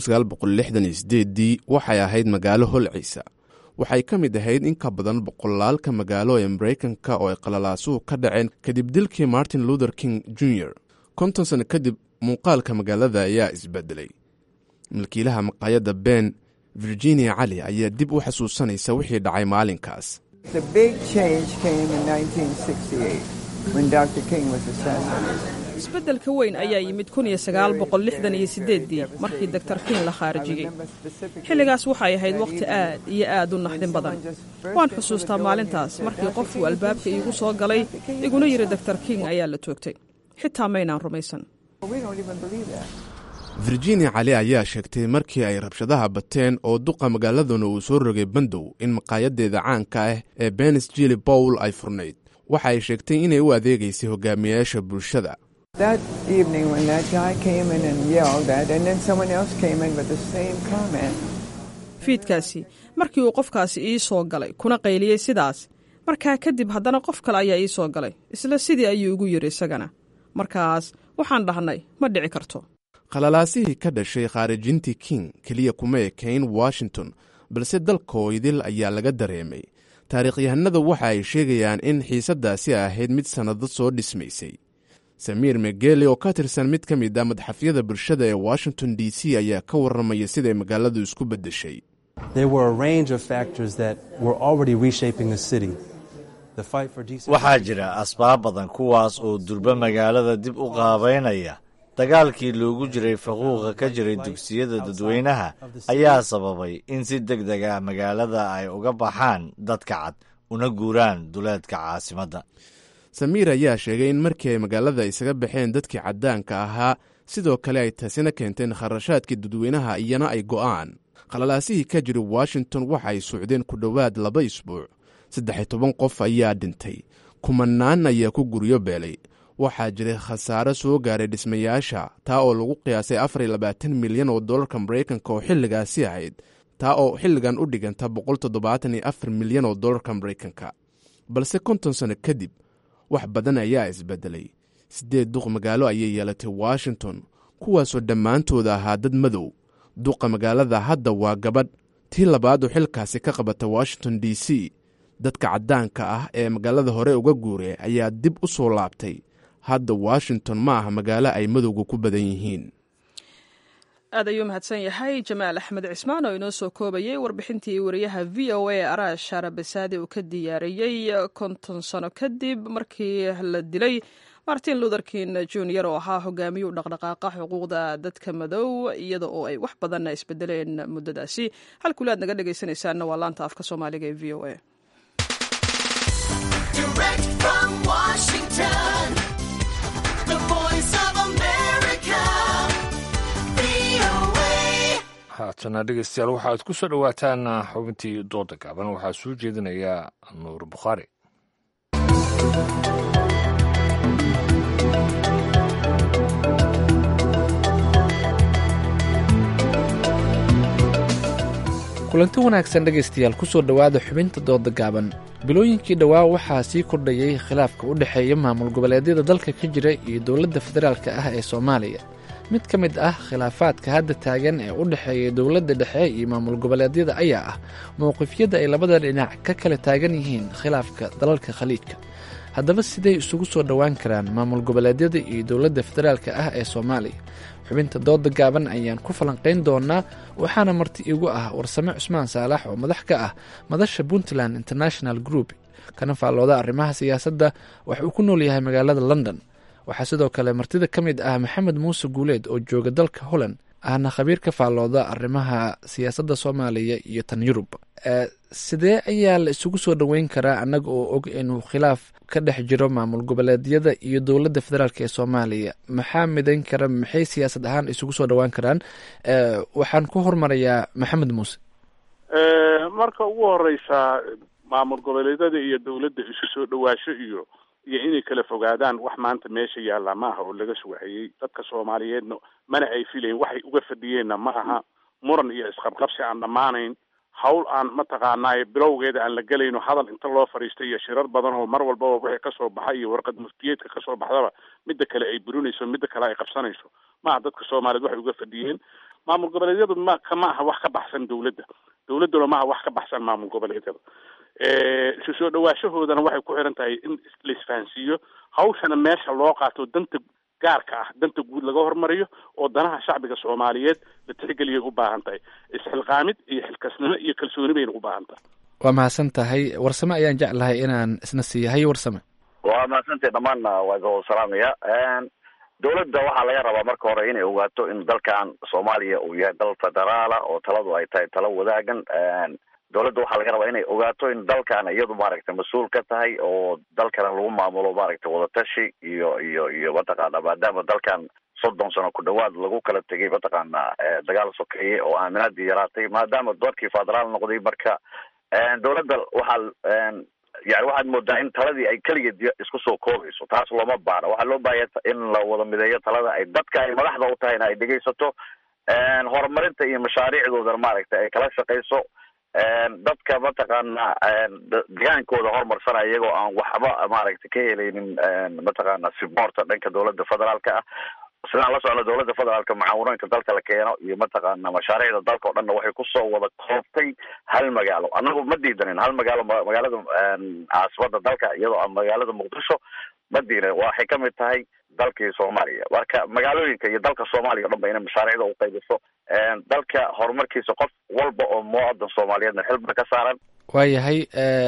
1968 waxay ahayd magaalo holciisa. waxay ka mid ahayd in ka badan boqolaalka magaalo ee Maraykanka oo ay qalalaasuhu ka dhaceen kadib dilkii Martin Luther King Jr. 50 sano kadib muuqaalka magaalada ayaa isbedelay. milkiilaha maqaayadda Ben Virginia Cali ayaa dib u xasuusanaysa wixii dhacay maalinkaas. isbeddelka weyn ayaa yimid 1968 markii Dr. King la khaarijiyey. xilligaas waxay ahayd waqti aad iyo aad u naxdin badan. waan xusuustaa maalintaas markii qofku albaabka iigu soo galay iguna yiri Dr. King ayaa la toogtay. xitaa maynaan rumaysan. Virginia Cali ayaa sheegtay markii ay rabshadaha bateen oo duqa magaaladuna uu soo rogay bandow in maqaayadeeda caanka ah ee Ben's Chili Bowl ay furnayd. waxa ay sheegtay inay u adeegaysay hogaamiyayaasha bulshada. fiidkaasi markii uu qofkaasi ii soo galay kuna qayliyey sidaas markaa kadib haddana qof kale ayaa ii soo galay isla sidii ayuu ugu yiri isagana. markaas waxaan dhahnay ma dhici karto. qalalaasihii ka dhashay khaarijintii King keliya kuma ekayn Washington balse dalka idil ayaa laga dareemay. taariikhyahanadu waxa ay sheegayaan in xiisadaasi ahayd mid sannado soo dhismaysay. Samir Megeli oo ka tirsan mid ka mid ah madaxafyada bulshada ee Washington DC ayaa ka warramaya sida magaaladu isku beddeshay. waxaa jira asbaab badan kuwaas oo durba magaalada dib u qaabaynaya. dagaalkii loogu jiray faquuqa ka jiray dugsiyada dadweynaha ayaa sababay in si degdeg ah magaalada ay uga baxaan dadka cad una guuraan duleedka caasimadda. Samir ayaa sheegay in markii ay magaalada isaga baxeen dadkii caddaanka ahaa sidoo kale ay taasina keenteen kharashaadkii dadweynaha iyana ay go'aan. qalalaasihii ka jiray Washington waxa ay socdeen ku dhowaad 2 isbuuc. 13 qof ayaa dhintay, kumanaan ayaa ku guryo beelay. waxaa jiray khasaare soo gaaray dhismayaasha taa oo lagu qiyaasay $24 milyan Maraykanka oo xilligaasi ahayd taa oo xilligan u dhiganta $174 milyan Maraykanka. balse 50 sano kadib wax badan ayaa isbedelay. 8 duq magaalo ayay yeelatay Washington kuwaasoo dhammaantooda ahaa dad madow. duqa magaalada hadda waa gabadh tii labaad oo xilkaasi ka qabata Washington DC. dadka caddaanka ah ee magaalada hore uga guuray ayaa dib u soo laabtay. hadda washington ma aha magaalo ay madowga ku badan yihiin. aad ayuu mahadsan yahay jamaal axmed cismaan oo inoo soo koobayay warbixintii wariyaha v o a arash sharabasaadi uu ka diyaariyey 50 sano kadib markii la dilay martin luther king junior oo ahaa hogaamiyuu dhaqdhaqaaqa xuquuqda dadka madow iyada oo ay wax badanna isbedeleen muddadaasi. halkuli aad naga dhegaysanaysaanna waa laanta afka soomaaliga ee v o a. haatana dhegeystayaal waxaad ku soo dhowaataan xubintii dooda gaaban. waxaa soo jeedinaya nuur bukhaari. kulanti wanaagsan dhegaystayaal ku soo dhowaada xubinta dooda gaaban. bilooyinkii dhowaa waxaa sii kordhayay khilaafka u dhexeeya maamul goboleedyada dalka ka jira iyo dowladda federaalka ah ee soomaaliya. mid ka mid ah khilaafaadka hadda taagan ee u dhexeeya dowladda dhexe iyo maamul goboleedyada ayaa ah mowqifyada ay labada dhinac ka kala taagan yihiin khilaafka dalalka khaliijka. haddaba sidee isugu soo dhowaan karaan maamul goboleedyada iyo dowladda federaalka ah ee soomaaliya? xubinta dooda gaaban ayaan ku falanqayn doonaa, waxaana marti igu ah warsame cusmaan saalax oo madax ka ah madasha puntland international group, kana faallooda arrimaha siyaasadda. wax uu ku nool yahay magaalada london. waxaa sidoo kale martida ka mid ah maxamed muuse guuleed oo jooga dalka holland, ahna khabiir ka faallooda arrimaha siyaasadda soomaaliya iyo tan yurub. sidee ayaa la isugu soo dhoweyn karaa annaga oo og inuu khilaaf ka dhex jiro maamul goboleedyada iyo dowladda federaalk ee soomaaliya? maxaa midayn kara? maxay siyaasad ahaan isugu soo dhowaan karaan? waxaan ku hormarayaa maxamed muuse. marka ugu horeysa maamul goboleedyada iyo dowladda isu soo dhowaasho iyo inay kala fogaadaan wax maanta meesha yaalla maaha oo laga sugahayey. dadka soomaaliyeedna mana ay filayn, waxay uga fadhiyeenna ma aha muran iyo isqabqabsi aan dhammaanayn, hawl aan mataqaanaaye bilowgeeda aan la gelayno, hadal inta loo fadhiistay iyo shirar badan oo mar walbaba wixii kasoo baxay iyo warqad muftiyeedka kasoo baxdaba midda kale ay burinayso, midda kale ay qabsanayso. maaha dadka soomaaliyeed waxay uga fadhiyeen. maamul goboleedyadu ma aha wax ka baxsan dowladda, dowladduna maaha wax ka baxsan maamul goboleedyada. isu soo dhawaashahoodana waxay ku xiran tahay in la isfahansiiyo, hawshana meesha loo qaato danta gaarka ah, danta guud laga hormariyo oo danaha shacbiga soomaaliyeed la tixgeliyay u baahan tahay. isxilqaamid iyo xilkasnimo iyo kalsooni bayna u baahan tahay. waa mahadsan tahay. warsame ayaan jeclahay inaan isna siiyahay. warsame. waa mahadsantahay. dhammaanna waa idin salaamaya. dowladda waxaa laga rabaa marka hore inay ogaato in dalkan soomaaliya uu yahay dal federaala oo taladu ay tahay talo wadaagan. dowladda waxaa laga rabaa inay ogaato in dalkan iyadu maaragtay mas-uul ka tahay oo dalkana lagu maamulo maaragtay wadatashi iyo mataqaana maadaama dalkan 30 sano ku dhawaad lagu kala tegay mataqaana dagaal sokeeye oo aaminaadii yaraatay, maadaama dalkii federaal noqday. marka dowladda waxaa yani waxaad moodaa in taladii ay keligeed isku soo koobayso. taas looma baana. waxaa loo baahaya in la wada mideeyo talada ay dadka ay madaxda u tahayna ay dhegaysato, horumarinta iyo mashaariicdoodana maaragtay ay kala shaqayso, dadka mataqaana degaankooda horumarsanaya iyagoo aan waxba maaragtay ka helaynin mataqaana supporta dhanka dowladda federaalka ah. sidaan la socno dowladda federaalka mucaawanooyinka dalka la keeno iyo mataqaana mashaariicda dalka o dhanna waxay kusoo wada koobtay hal magaalo. anagu ma diidanin hal magaalo, magaalada caasimada dalka iyadoo a magaalada muqdisho ma diidanin. waxay kamid tahay dalkii soomaaliya. marka magaalooyinka iyo dalka soomaaliya o dhan ba inay mashaariicda u qaybiso, dalka horumarkiisa qof walba oo muwaadin soomaaliyeedna xilba ka saaran. waayahay.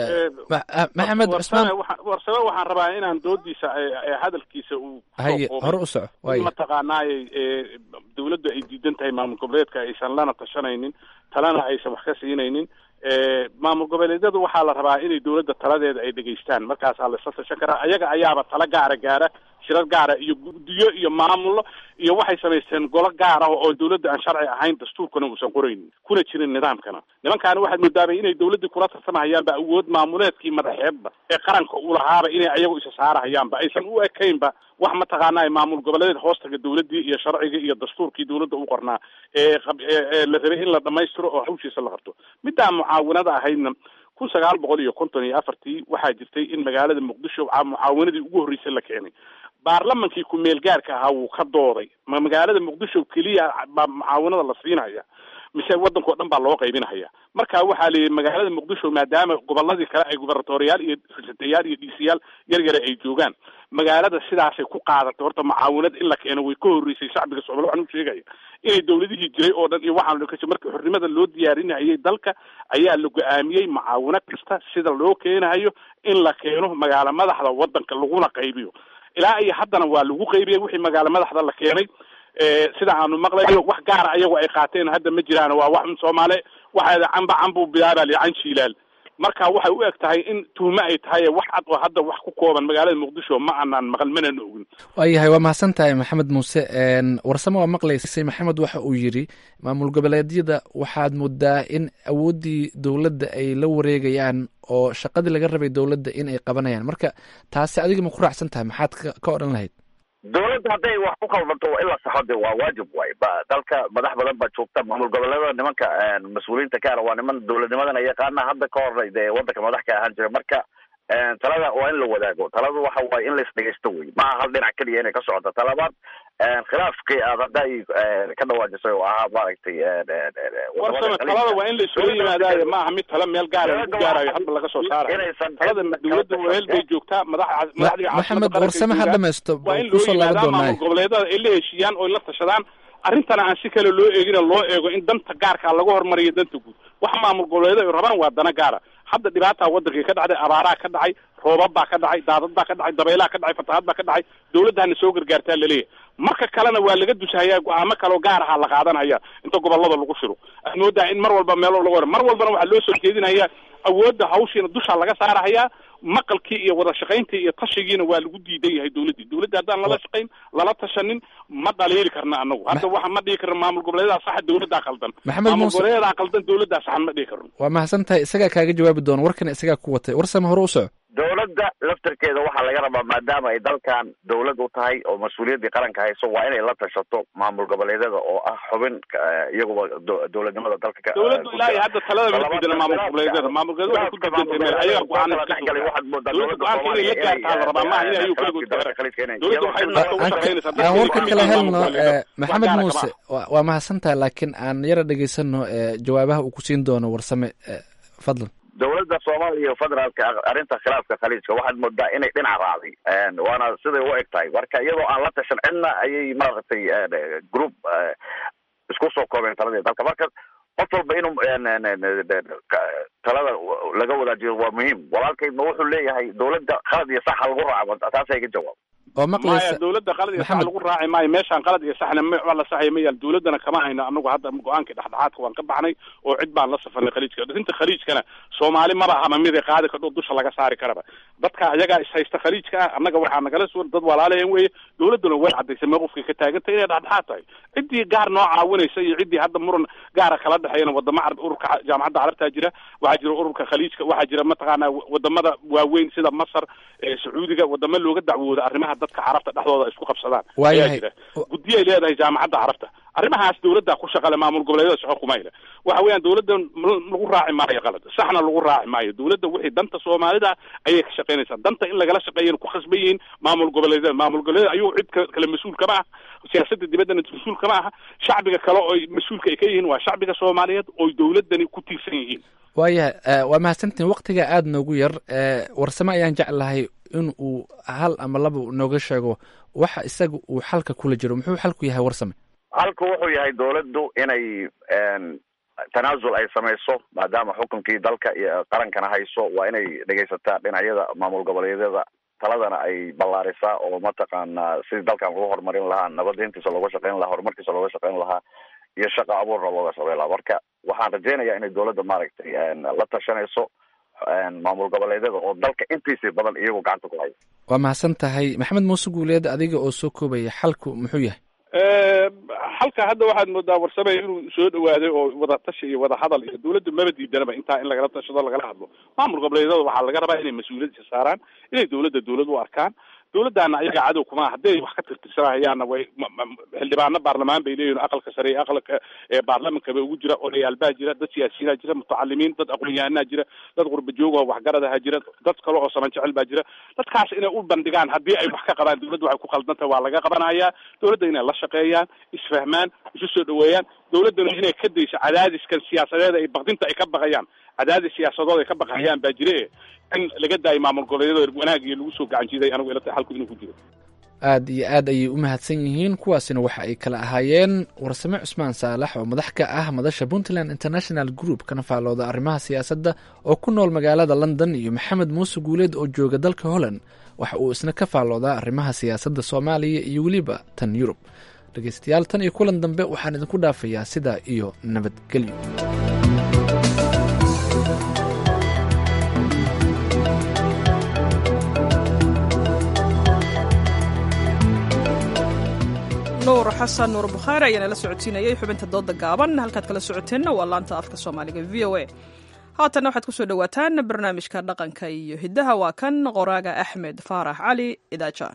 maxamed cusmaan. warsame waxaan rabaa inaan doodiisa hadalkiisa uu haye hore u soco. waaya mataqaanaaye dowladdu ay diidan tahay maamul goboleedka aysan lana tashanaynin, talana aysan wax ka siinaynin. maamul goboleedyadu waxaa la rabaa inay dowladda taladeeda ay dhegaystaan, markaasaa laisla tashan karaa. ayaga ayaaba tala gaara gaara, shirar gaara iyo guddiyo iyo maamulo iyo waxay samaysteen golo gaar ah oo dowladda aan sharci ahayn, dastuurkana uusan qoraynin, kuna jirin nidaamkana. nimankaani waxaad moodaaba inay dowladdii kula tartamahayaanba awood maamuleedkii madaxeedba ee qaranka u lahaaba inay ayagu isa saarahayaanba, aysan u ekaynba wax mataqaanaa maamul goboleed hoostaga dowladdii iyo sharcigii iyo dastuurkii dowladda u qornaa la rabay in la dhamaystiro oo hawshiisa la qabto. middaa mucaawinada ahaydna 1954 waxaa jirtay in magaalada muqdisho mucaawanadii ugu horreysay la keenay. baarlamankii ku meel gaarka ahaa wuu ka dooday, ma magaalada muqdisho keliya baa mucaawanada la siinaya mise waddanka o dhan baa loo qaybinahaya. marka waxaa layidhi magaalada muqdisho maadaama gobolladii kale ay gubernatoriyaal iyo rasidayaal iyo dhiisiyaal yar yare ay joogaan, magaalada sidaasay ku qaadatay horta mucaawinad in la keeno way ka horreysay shacbiga Soomaaliya. waxaan u sheegaya inay dawladihii jiray oo dhan iyo waxaan ka markii xornimada loo diyaarinayay dalka ayaa la go'aamiyey mucaawinad kasta sida loo keenayo in la keeno magaala madaxda waddanka laguna qaybiyo. ilaa iyo haddana waa lagu qaybiyey wixii magaala madaxda la keenay. sida aanu maqlayo wax gaara ayagu ay qaateen hadda ma jiraan, waa wax Soomaali waxa canbu biyaabal can shiilaal. marka waxay u eg tahay in tuhmo ay tahay wax cad oo hadda wax ku kooban magaalada muqdisho ma aanan maqal mana ogin. waayahay, waa mahadsan tahay maxamed muuse. warsame waa maqlaysay maxamed waxa uu yidhi maamul goboleedyada waxaad moodaa in awooddii dowladda ay la wareegayaan oo shaqadii laga rabay dowladda in ay qabanayaan. marka taasi adiga ma ku raacsan tahay? maxaad ka odhan lahayd? dawladda hadday wax ku qaldanto waa in la saxo de waa waajib waay. dalka madax badan baa joogta, maamul goboleedada nimanka mas-uuliyiinta kaana waa niman dawladnimadana yaqaana, hadda ka hor dee waddanka madax ka ahaan jira. marka talada waa in la wadaago. taladu waxa waaye in la isdhegeysto wey, maaha hal dhinac keliya inay ka socoto. talabaad khilaafkii aad hadda ka dhawaajisay oo ahaa maaragtay warsame talada waa in la isugu yimaadaayo, maaha mid tala meel gaara lagu gaarayo hadda laga soo saarayo. talada dawladda weel bay joogtaa, madaxdii maxamed warsame ha dhamaysto kusoo laaban doonaa. maamul goboleedada ay la heshiiyaan oo la tashadaan, arrintana aan si kale loo eegin loo eego in danta gaarka laga hormariyo danta guud. wax maamul goboleedada ay rabaan waa dana gaara. hadda dhibaataa waddankii ka dhacday, abaaraa ka dhacay, roobab baa ka dhacay, daadad baa ka dhacay, dabaylaha ka dhacay, fatahaad baa ka dhacay, dawladdana soo gargaartaa laleeyahay. marka kalena waa laga dushahayaa go-aamo kaleo gaar aha la qaadanaya inta gobollada lagu shiro. aad moodaa in mar walba meelo lagu mar walbana waxaa loo soo jeedinayaa awoodda hawshiina dusha laga saarahayaa. maqalkii iyo wada shaqayntii iyo tashigiina waa lagu diidan yahay dawladdii. dawladda haddaan lala shaqayn lala tashanin ma dhaliili karna anagu. hadda waxa ma dhihi karna maamul goboleedaha saxa dawladdaa qaldan, maamul goboleedaha qaldan dawladdaa saxan ma dhihi karno. waa mahadsan tahay. isagaa kaaga jawaabi doona, warkana isagaa ku watay. warsame hore u soco. dawladda laftarkeeda waxaa laga rabaa maadaama ay dalkan dawlad u tahay oo mas-uuliyaddii qaranka hayso, waa inay la tashato maamul goboleedyada oo ah xubin iyaguba dawladnimada dalka ka. dawladdu ilaa iyo hadda talada ma diidana maamul goboleedyada. maamul goboleedyada waxay ku diidantahay meel ayaga go-aan ka soo waxaad moodaa dawladda Soomaaliya inay la gaartaa la rabaa, maaha inay ayagu kaligood gaaraan. dawladdu waxay u shaqaynaysaa aan warka kala helno. maxamed muuse waa mahadsan tahay, laakiin aan yara dhegaysano jawaabaha uu ku siin doono warsame. fadlan. dawladda Soomaaliya iyo federaalka arrinta khilaafka khaliijka waxaad moodaa inay dhinac raacday, waana siday u eg tahay. marka iyadoo aan la tashan cidna ayay maaragtay group isku soo koobeen taladii dalka. marka qof walba inuu talada laga wadaajiyo waa muhiim. walaalkaydna wuxuu leeyahay dawladda qalad iyo saxa lagu raaco, taas ay ka jawaab. oo maqlaysa dawladda qalad iyo sax lagu raaci maayo. meeshaan qalad iyo saxna ma la saxay ma yaal. dawladdana kama hayno anagu hadda go-aankii dhexdhexaadka waan ka baxnay oo cid baan la safarnay khaliijka. inta khaliijkana Soomaali maba aha mid ay qaadi karto dusha laga saari karaba. dadka ayaga is haysta khaliijka ah, annaga waxaa nagala sugan dad walaalayeen weeye. dawladduna way cadaysay mowqifkii ka taagantay inay dhexdhexaad tahay. ciddii gaar noo caawinaysa iyo ciddii hadda muran gaara kala dhexeeyana wadamo carab ururka jaamacadda carabtaa jira, waxaa jira ururka khaliijka, waxaa jira mataqaanaa wadamada waaweyn sida Masar, Sacuudiga, wadamo looga dacwooda arrimaha dadka carabta dhexdooda isku qabsadaan ayaa jira. guddiyo ay leedahay jaamacadda carabta. arrimahaas dawladda ku shaqale, maamul goboleedyada shaqo kuma leh. waxa weeyaan dawladda lagu raaci maayo qalad, saxna lagu raaci maayo. dawladda wixii danta Soomaalida ayay ka shaqaynaysaa. danta in lagala shaqeeyana ku khasban yihiin maamul goboleedyada. maamul goboleedyada ayuu cid kale mas-uul kama aha, siyaasadda dibaddana mas-uul kama aha. shacbiga kale oo mas-uulka ay ka yihiin waa shacbiga Soomaaliyeed oo dawladdani ku tiirsan yihiin. waayahay, waa mahadsantiin. waqtiga aada noogu yar. warsame ayaan jeclahay in uu hal ama laba nooga sheego waxa isaga uu xalka kula jiro. muxuu xalku yahay warsame? halku wuxuu yahay dawladdu inay tanaasul ay samayso, maadaama xukunkii dalka iyo qarankana hayso. waa inay dhegaysataa dhinacyada maamul goboleedyada, taladana ay ballaarisaa oo mataqaanaa sidii dalkan lagu horumarin lahaa, nabadayntiisa looga shaqayn lahaa, horumarkiisa looga shaqayn lahaa, iyo shaqa abuurna looga shaqayn lahaa. marka waxaan rajaynayaa inay dawladda maaragtay la tashanayso maamul goboleedyada oo dalka intiisii badan iyagu gacanta ku hayo. waa mahadsan tahay. maxamed muuse guuleed, adiga oo soo koobaya, xalku muxuu yahay? halka hadda waxaad moodaa warsame inuu soo dhawaaday oo wada tashi iyo wada hadal iyo dawladda maba diidanaba intaa in lagala tashado lagala hadlo. maamul goboleedyada waxaa laga rabaa inay mas-uuliyadda saaraan, inay dawladda dawlad u arkaan. dawladdaana ayaga cadow kuma hadday wax ka tirtirsanahayaanna way xildhibaano baarlamaan bay leeyihin, aqalka sare iyo aqalka baarlamanka ba ugu jira, odayaal baa jira, dad siyaasiyiinaa jira, mutacalimiin, dad aqoon-yahanaa jira, dad qurba joog oo waxgaradaha jira, dad kale oo saman jecel baa jira. dadkaas inay u bandhigaan haddii ay wax ka qabaan dawladda waxay ku qaldantahay waa laga qabanayaa. dawladda inay la shaqeeyaan, isfahmaan, isu soo dhaweeyaan, dawladduna inay ka dayso cadaadiskan siyaasadeed ay baqdinta ay ka baqayaan, cadaadis siyaasadood ay ka baqayaan baa jire in laga daayo maamul goboleedyada wanaag iyo lagu soo gacan jiiday anigu ila tahay halku inuu ku jiro. aad iyo aad ayay u mahadsan yihiin. kuwaasina waxa ay kala ahaayeen warsame cusmaan saalax oo madax ka ah madasha Puntland International Group kana faalooda arrimaha siyaasadda oo ku nool magaalada London, iyo Maxamed Muuse Guuleed oo jooga dalka Holland, waxa uu isna ka faaloodaa arrimaha siyaasadda Soomaaliya iyo weliba tan Yurub. dhegeystayaal, tan iyo kulan dambe waxaan idinku dhaafayaa sidaa iyo nabadgelyo. nuur xasan nuur bukhaari ayaana la socodsiinayay xubinta dooda gaaban. halkaad kala socoteenna waa laanta afka soomaaliga v o a. haatanna waxaad ku soo dhowaataan barnaamijka dhaqanka iyo hiddaha. waa kan qoraaga axmed faarax cali idaajaan.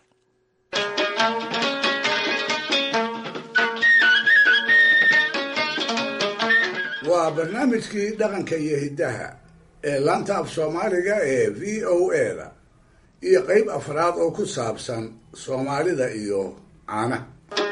waa barnaamijkii dhaqanka iyo hiddaha ee laanta af soomaaliga ee v o a-da iyo qayb afraad oo ku saabsan soomaalida iyo caanaha.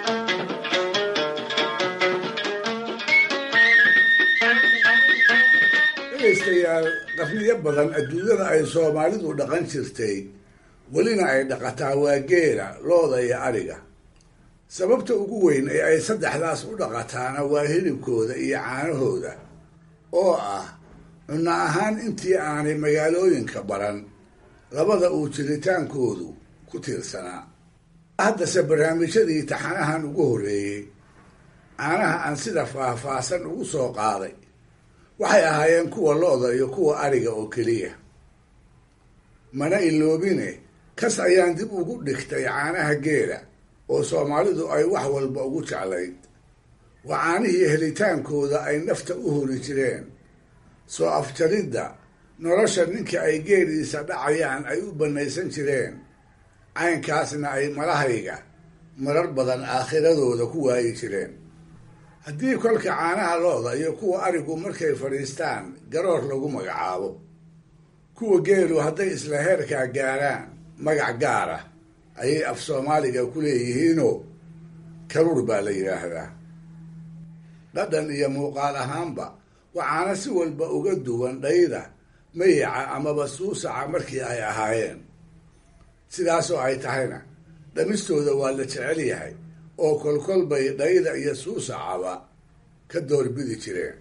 dhegaystayaal, qarniyo badan adduunyada ay soomaalidu dhaqan jirtay welina ay dhaqataa waa geela, looda iyo adhiga. sababta ugu weyn ee ay saddexdaas u dhaqataana waa hilibkooda iyo caanahooda oo ah cunno ahaan intii aanay magaalooyinka baran labada uu jiritaankoodu ku tiirsanaa. haddase barnaamijyadii taxanahan ugu horreeyey caanaha aan sida faahfaahsan ugu soo qaaday waxay ahaayeen kuwa looda iyo kuwa adhiga oo keliya. mana iloobine kas ayaan dib ugu dhigtay caanaha geela oo soomaalidu ay wax walba ugu jeclayd. waa caanihii helitaankooda ay nafta u hori jireen, soo afjaridda nolosha ninka ay geeliisa dhacayaan ay u bannaysan jireen, caynkaasna ay malahayga marar badan aakhiradooda ku waayi jireen. haddii kolka caanaha looda iyo kuwa arigu markay fadhiistaan garoor lagu magacaabo, kuwa geelu hadday isla heerkaa gaaraan magac gaara ayay af soomaaliga ku leeyihiinoo karuur baa la yidhaahdaa. dhadhan iyo muuqaal ahaanba waxaana si walba uga duwan dhayda, mayica amaba suusaca markii ay ahaayeen. sidaasoo ay tahayna dhamistooda waa la jecel yahay oo kolkol bay dhayda iyo suusacaba ka doorbidi jireen.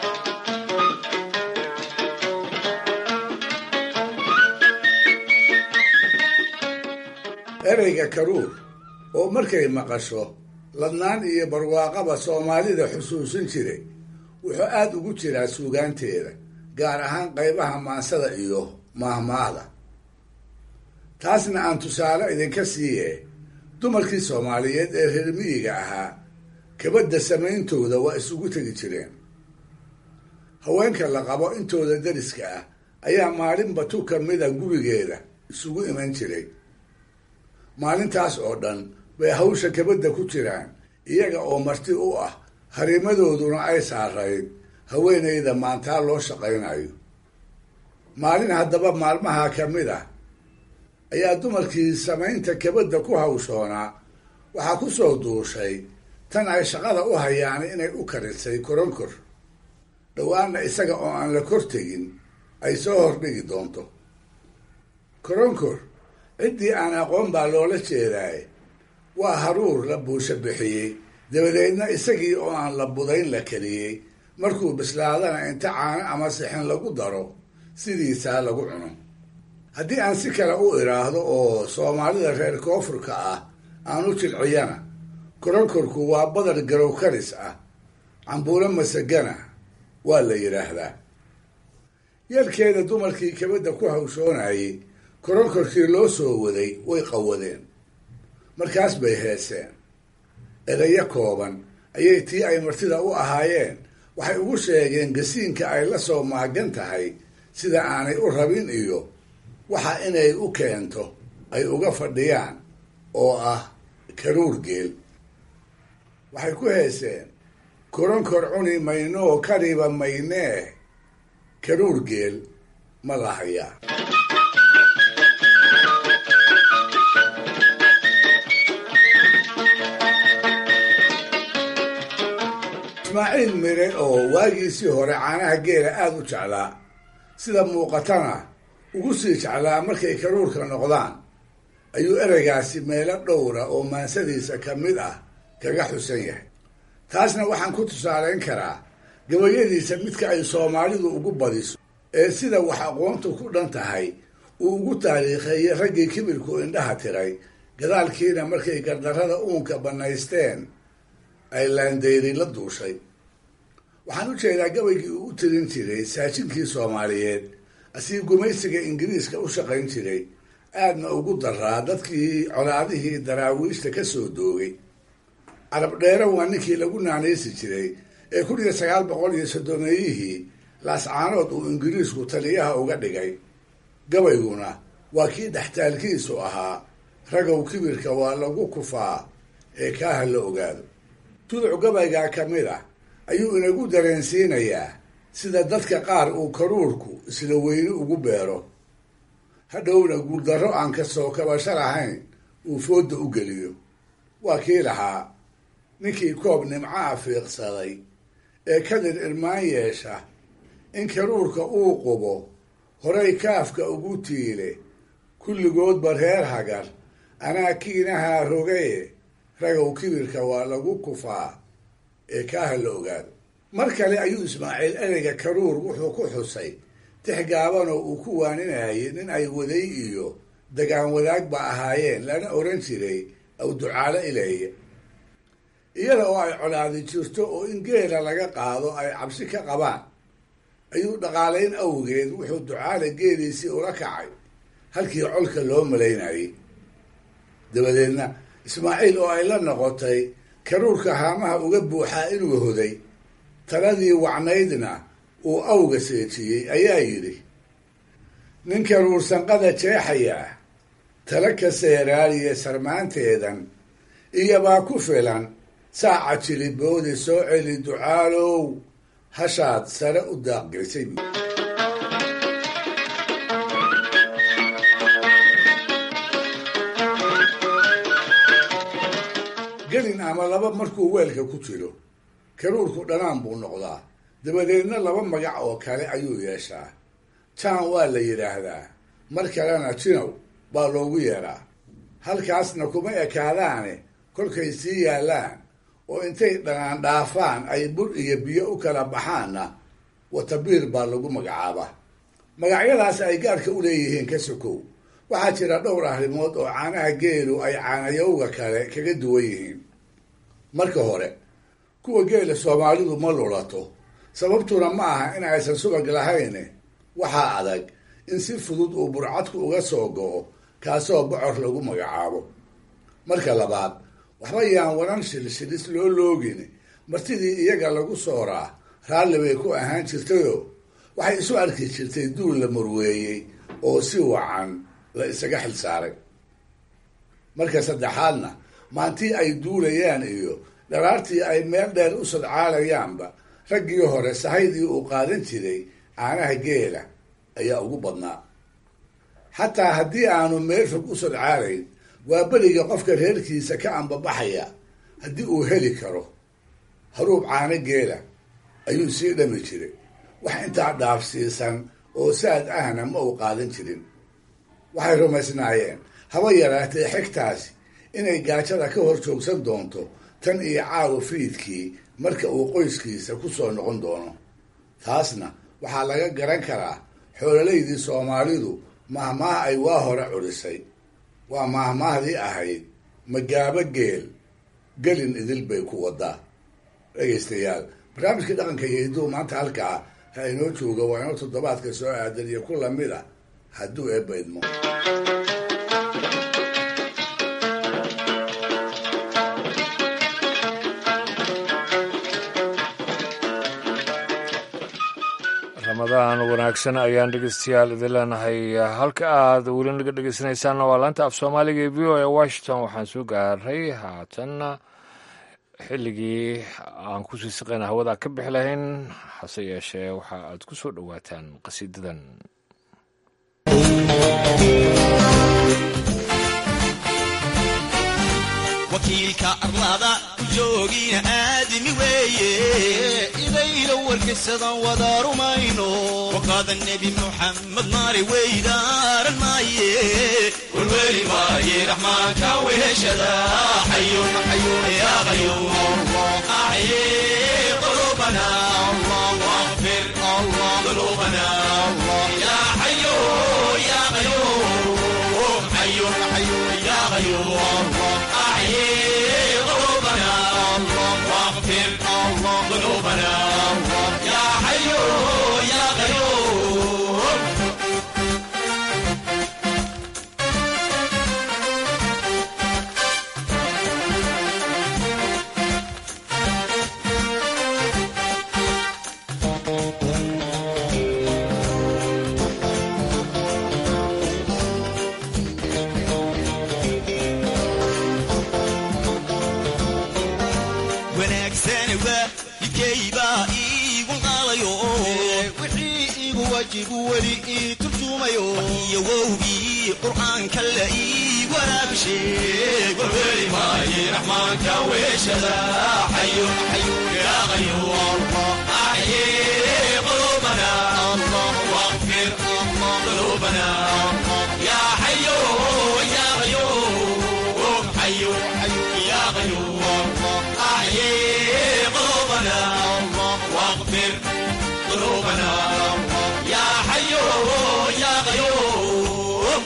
ereyga karuur oo markay maqasho ladnaan iyo barwaaqaba soomaalida xusuusin jiray wuxuu aada ugu jiraa suugaanteeda, gaar ahaan qaybaha maansada iyo maahmaahda. taasna aan tusaale idinka siiye dumarkii soomaaliyeed ee reer miyiga ahaa kabadda samayntooda waa isugu tegi jireen. haweenka la qabo intooda dariska ah ayaa maalinba tu ka mida gurigeeda isugu iman jiray. maalintaas oo dhan bay hawsha kabadda ku jiraan, iyaga oo marti u ah, harimadooduna ay saarayd haweenayda maantaa loo shaqaynayo. maalin haddaba maalmaha ka mid ah ayaa dumarkii samaynta kabadda ku hawshoonaa waxaa ku soo duushay tan ay shaqada u hayaan inay u karisay koronkor, dhowaanna isaga oo aan la kor tegin ay soo hordhigi doonto. koronkor ciddii aan aqoon baa loola jeedaaye waa haruur la buusha bixiyey, dabadeedna isagii oo aan la budayn la keliyey, markuu bislaadana inta caano ama sixin lagu daro sidiisaa lagu cuno. haddii aan si kale u idhaahdo oo soomaalida reer koonfurka ah aan u jilciyana, koronkorku waa badar garow karis ah, cambuulo masagana waa la yidhaahdaa. yeelkeeda dumarkii kabadda ku hawshoonayay koronkorkii loo soo waday way qawadeen. markaas bay heeseen. edayo kooban ayay tii ay martida u ahaayeen waxay ugu sheegeen gasiinka ay la soo maagan tahay sida aanay u rabin iyo waxa inay u keento ay uga fadhiyaan oo ah karuur geel. waxay ku heeseen koronkor cuni maynoo kariba maynee, karuur geel ma lahayaa. ismaaciil mire oo waagiisii hore caanaha geela aada u jeclaa sida muuqatana ugu sii jeclaa markay karuurka noqdaan ayuu ereygaasi meelo dhowra oo maansadiisa ka mid ah kaga xusan yahay. taasna waxaan ku tusaalayn karaa gabayadiisa midka ay soomaalidu ugu badiso ee sida wax aqoontu ku dhan tahay uu ugu taariikheeyey raggii kibirku indhaha tiray gadaalkiina markay gardarrada uunka bannaysteen ay laandeyri la duushay. waxaan u jeedaa gabaygii uu u tirin jiray saajinkii soomaaliyeed asii gumaysiga ingiriiska u shaqayn jiray aadna ugu daraa dadkii colaadihii daraawiishta ka soo doogay. carab dheere waa ninkii lagu naanaysi jiray ee 1930 laascaanood uu ingiriisku taliyaha uga dhigay. gabayguna waa kii dhextaalkiisu ahaa ragow kibirka waa lagu kufaa ee kaaha la ogaado. tuduc gabaygaa ka mid ah ayuu inagu dareensiinayaa sida dadka qaar uu karuurku isla weyni ugu beero hadhowna guuldarro aan ka soo kabasho lahayn uu fooda u geliyo. waa kii lahaa ninkii koob nimcaha fiiqsaday ee kadir irmaan yeesha in karuurka uu qubo horay kaafka ugu tiile kulligoodba reer hagar anaa kiinahaa rogaye ragow kibirka waa lagu kufaa ee kaaha la ogaado. mar kale ayuu ismaaciil ereyga karuur wuxuu ku xusay tix gaabanoo uu ku waaninayay nin ay waday iyo dagaan wadaagba ahaayeen lana oran jiray aw ducaalo ileeye. iyada oo ay colaadi jirto oo in geela laga qaado ay cabsi ka qabaan ayuu dhaqaalayn awgeed wuxuu ducaale geeliisii ula kacay halkii colka loo malaynayay. dabadeedna ismaaciil oo ay la noqotay karuurka haamaha uga buuxaa inuu hoday taladii wacnaydna uu awga seejiyey ayaa yidhi nin karuur sanqada jeexaya tala ka seeraaliya sarmaanteedan iyobaa ku filan saaca jiliboodi soo celi ducaalow hashaad sare u daaqgeysay. gelin ama laba markuu weelka ku jiro karuurku dhanaan buu noqdaa dabadeedna laba magac oo kale ayuu yeeshaa. jaan waa la yidhaahdaa mar kalena jinow baa loogu yeedhaa. halkaasna kuma ekaadaane kolkay sii yaallaan oo intay dhanaan dhaafaan ay bur iyo biyo u kala baxaanna watabiir baa lagu magacaabaa. magacyadaas ay gaarka u leeyihiin ka sokow waxaa jira dhowr arrimood oo caanaha geelu ay caanayowga kale kaga duwan yihiin. marka hore kuwa geela soomaalidu ma lulato sababtuna ma aha in aysan subag lahayne waxaa adag in si fudud uu burcadku uga soo go'o kaasoo bocor lagu magacaabo. marka labaad waxba yaan waran shilshilis loo loogin martidii iyaga lagu sooraa raalli bay ku ahaan jirtayoo waxay isu arki jirtay duul la murweeyey oo si wacan la isaga xil saaray. marka saddexaadna maantii ay duulayaan iyo dharaartii ay meel dheer u sadcaalayaanba raggii hore sahaydii uu qaadan jiray caanaha geela ayaa ugu badnaa. xataa haddii aanu meel fog u sadcaalayn waa beriga qofka reerkiisa ka ambabaxaya haddii uu heli karo haruub caano geela ayuu sii dhami jiray. wax intaa dhaafsiisan oo saad ahna ma uu qaadan jirin. waxay rumaysnaayeen haba yaraatee xigtaasi inay gaajada ka hor joogsan doonto tan iyo caawa fiidkii marka uu qoyskiisa ku soo noqon doono. taasna waxaa laga garan karaa xoololaydii soomaalidu mahmaah ay waa hore curisay. waa mahmaahdii ahayd magaabo geel gelin idil bay ku wadaa. dhegaystayaal barnaamijkii dhaqanka iyo hidduu maanta halkaa ha inoo jooga waa inoo toddobaadka soo aadan iyo ku lamid a hadduu eebba idmo. ramadaan wanaagsan ayaan dhegeystayaal idin leenahay. halka aad weli naga dhegeysanaysaanna waa laanta af soomaaliga ee v o a washington. waxaan soo gaaray haatanna xilligii aan kusii siqayna hawada ka bixi lahayn hase yeeshee waxa aad ku soo dhowaataan qasiidadan. wakiilka arlada ku joogina aadami weeye idayla warkaysadan wada rumayno waqaada nebi muxamed maari weydaaran maaye walweli maaye raxmaanka weheshada xayun xayun ya qayuum axyi qulubana واغفر ذنوبنا يا حي يا قيوم حي حي يا قيوم أحيي قلوبنا واغفر ذنوبنا يا حي يا قيوم ولي ترجميو يووبي قرآن كلئي ولا بشيء والولي ماي رحمانك ويشدا حي حي يا غيور أحيي قلوبنا واغفر ذنوبنا يا حي يا غيور حي حي يا غيور أحيي قلوبنا واغفر ذنوبنا يا حي يا قيوم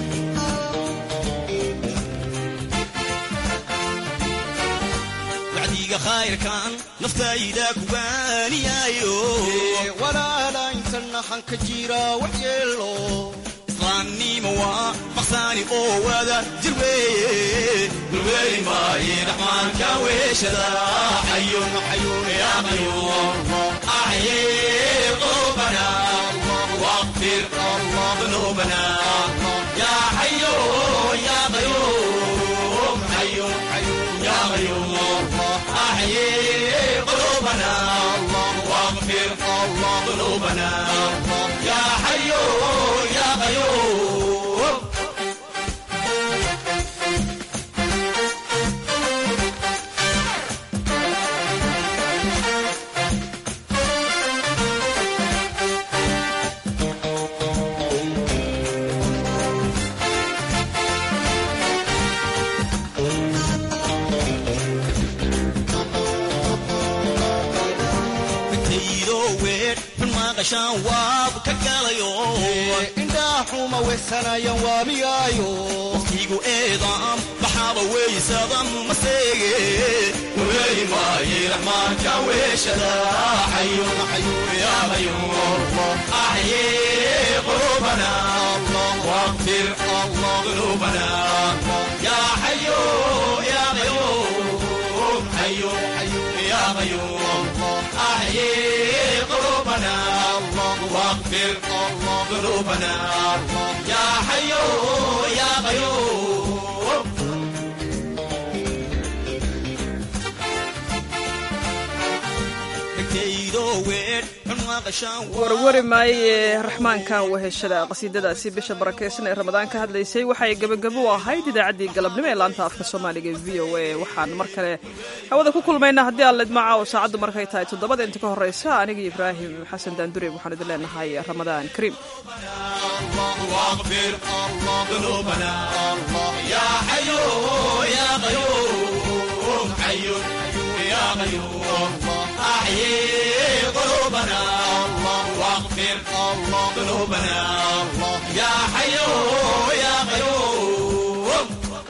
وعديك خير كان نفتايدك وانيايو ولا لا ينسلنا حنك جيرا وحيلو إصلاني موا مقصاني وذا جلوي بالويلي ماي رحمن كاويشدا حي حي يا قيوم أحيي قلوبنا واغفر ذنوبنا يا حي يا قيوم حي حي يا قيوم أحيي قلوبنا واغفر ذنوبنا يا حي يا قيوم عشان وابك قاليو إندا حوما وسنا يواميايو وقتيقو إيضام بحابة ويسادم مسيقي وويلي ماي رحمن كاويشدا حي حي يا غيور أحيي قلوبنا واغفر ذنوبنا يا حي يا غيور حي حي يا غيور أحيي قلوبنا واغفر ذنوبنا يا حي يا قيوم warwari maaye raxmaankan weheshada qasiidadaasi bisha barakeysan ee ramadaan ka hadlaysay waxay gebagabo u ahayd idaacaddii galabnimo ee laanta afka soomaaliga e v o a waxaan mar kale hawada ku kulmaynaa haddii aan lidmaaca oo saacaddu markay tahay 7 inta ka horeysa aniga ibraahim xasan daandure waxaan idin leenahay ramadaan kariim أحيي قلوبنا واغفر ذنوبنا يا حي يا قيوم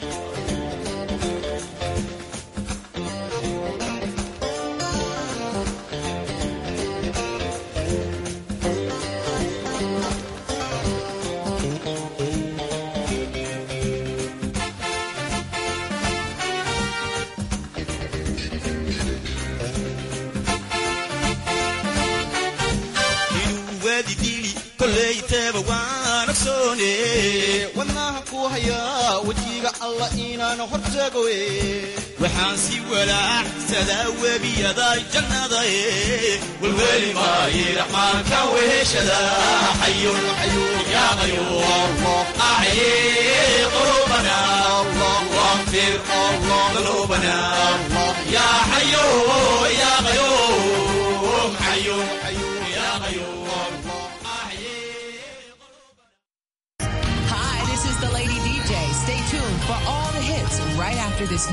wadnaha ku hayaa wejiga alla inaan hortagoe waxaan si walaaxsadaa webiyada jannada walweli maaye raxmaanka weheshada xayun xayun yaa qayuum axyi qulubana غفير الله قلوبنا الله يا حيو يا قيوم حيو يا قيوم. Hi, this is the Lady DJ. Stay tuned for all the hits right after this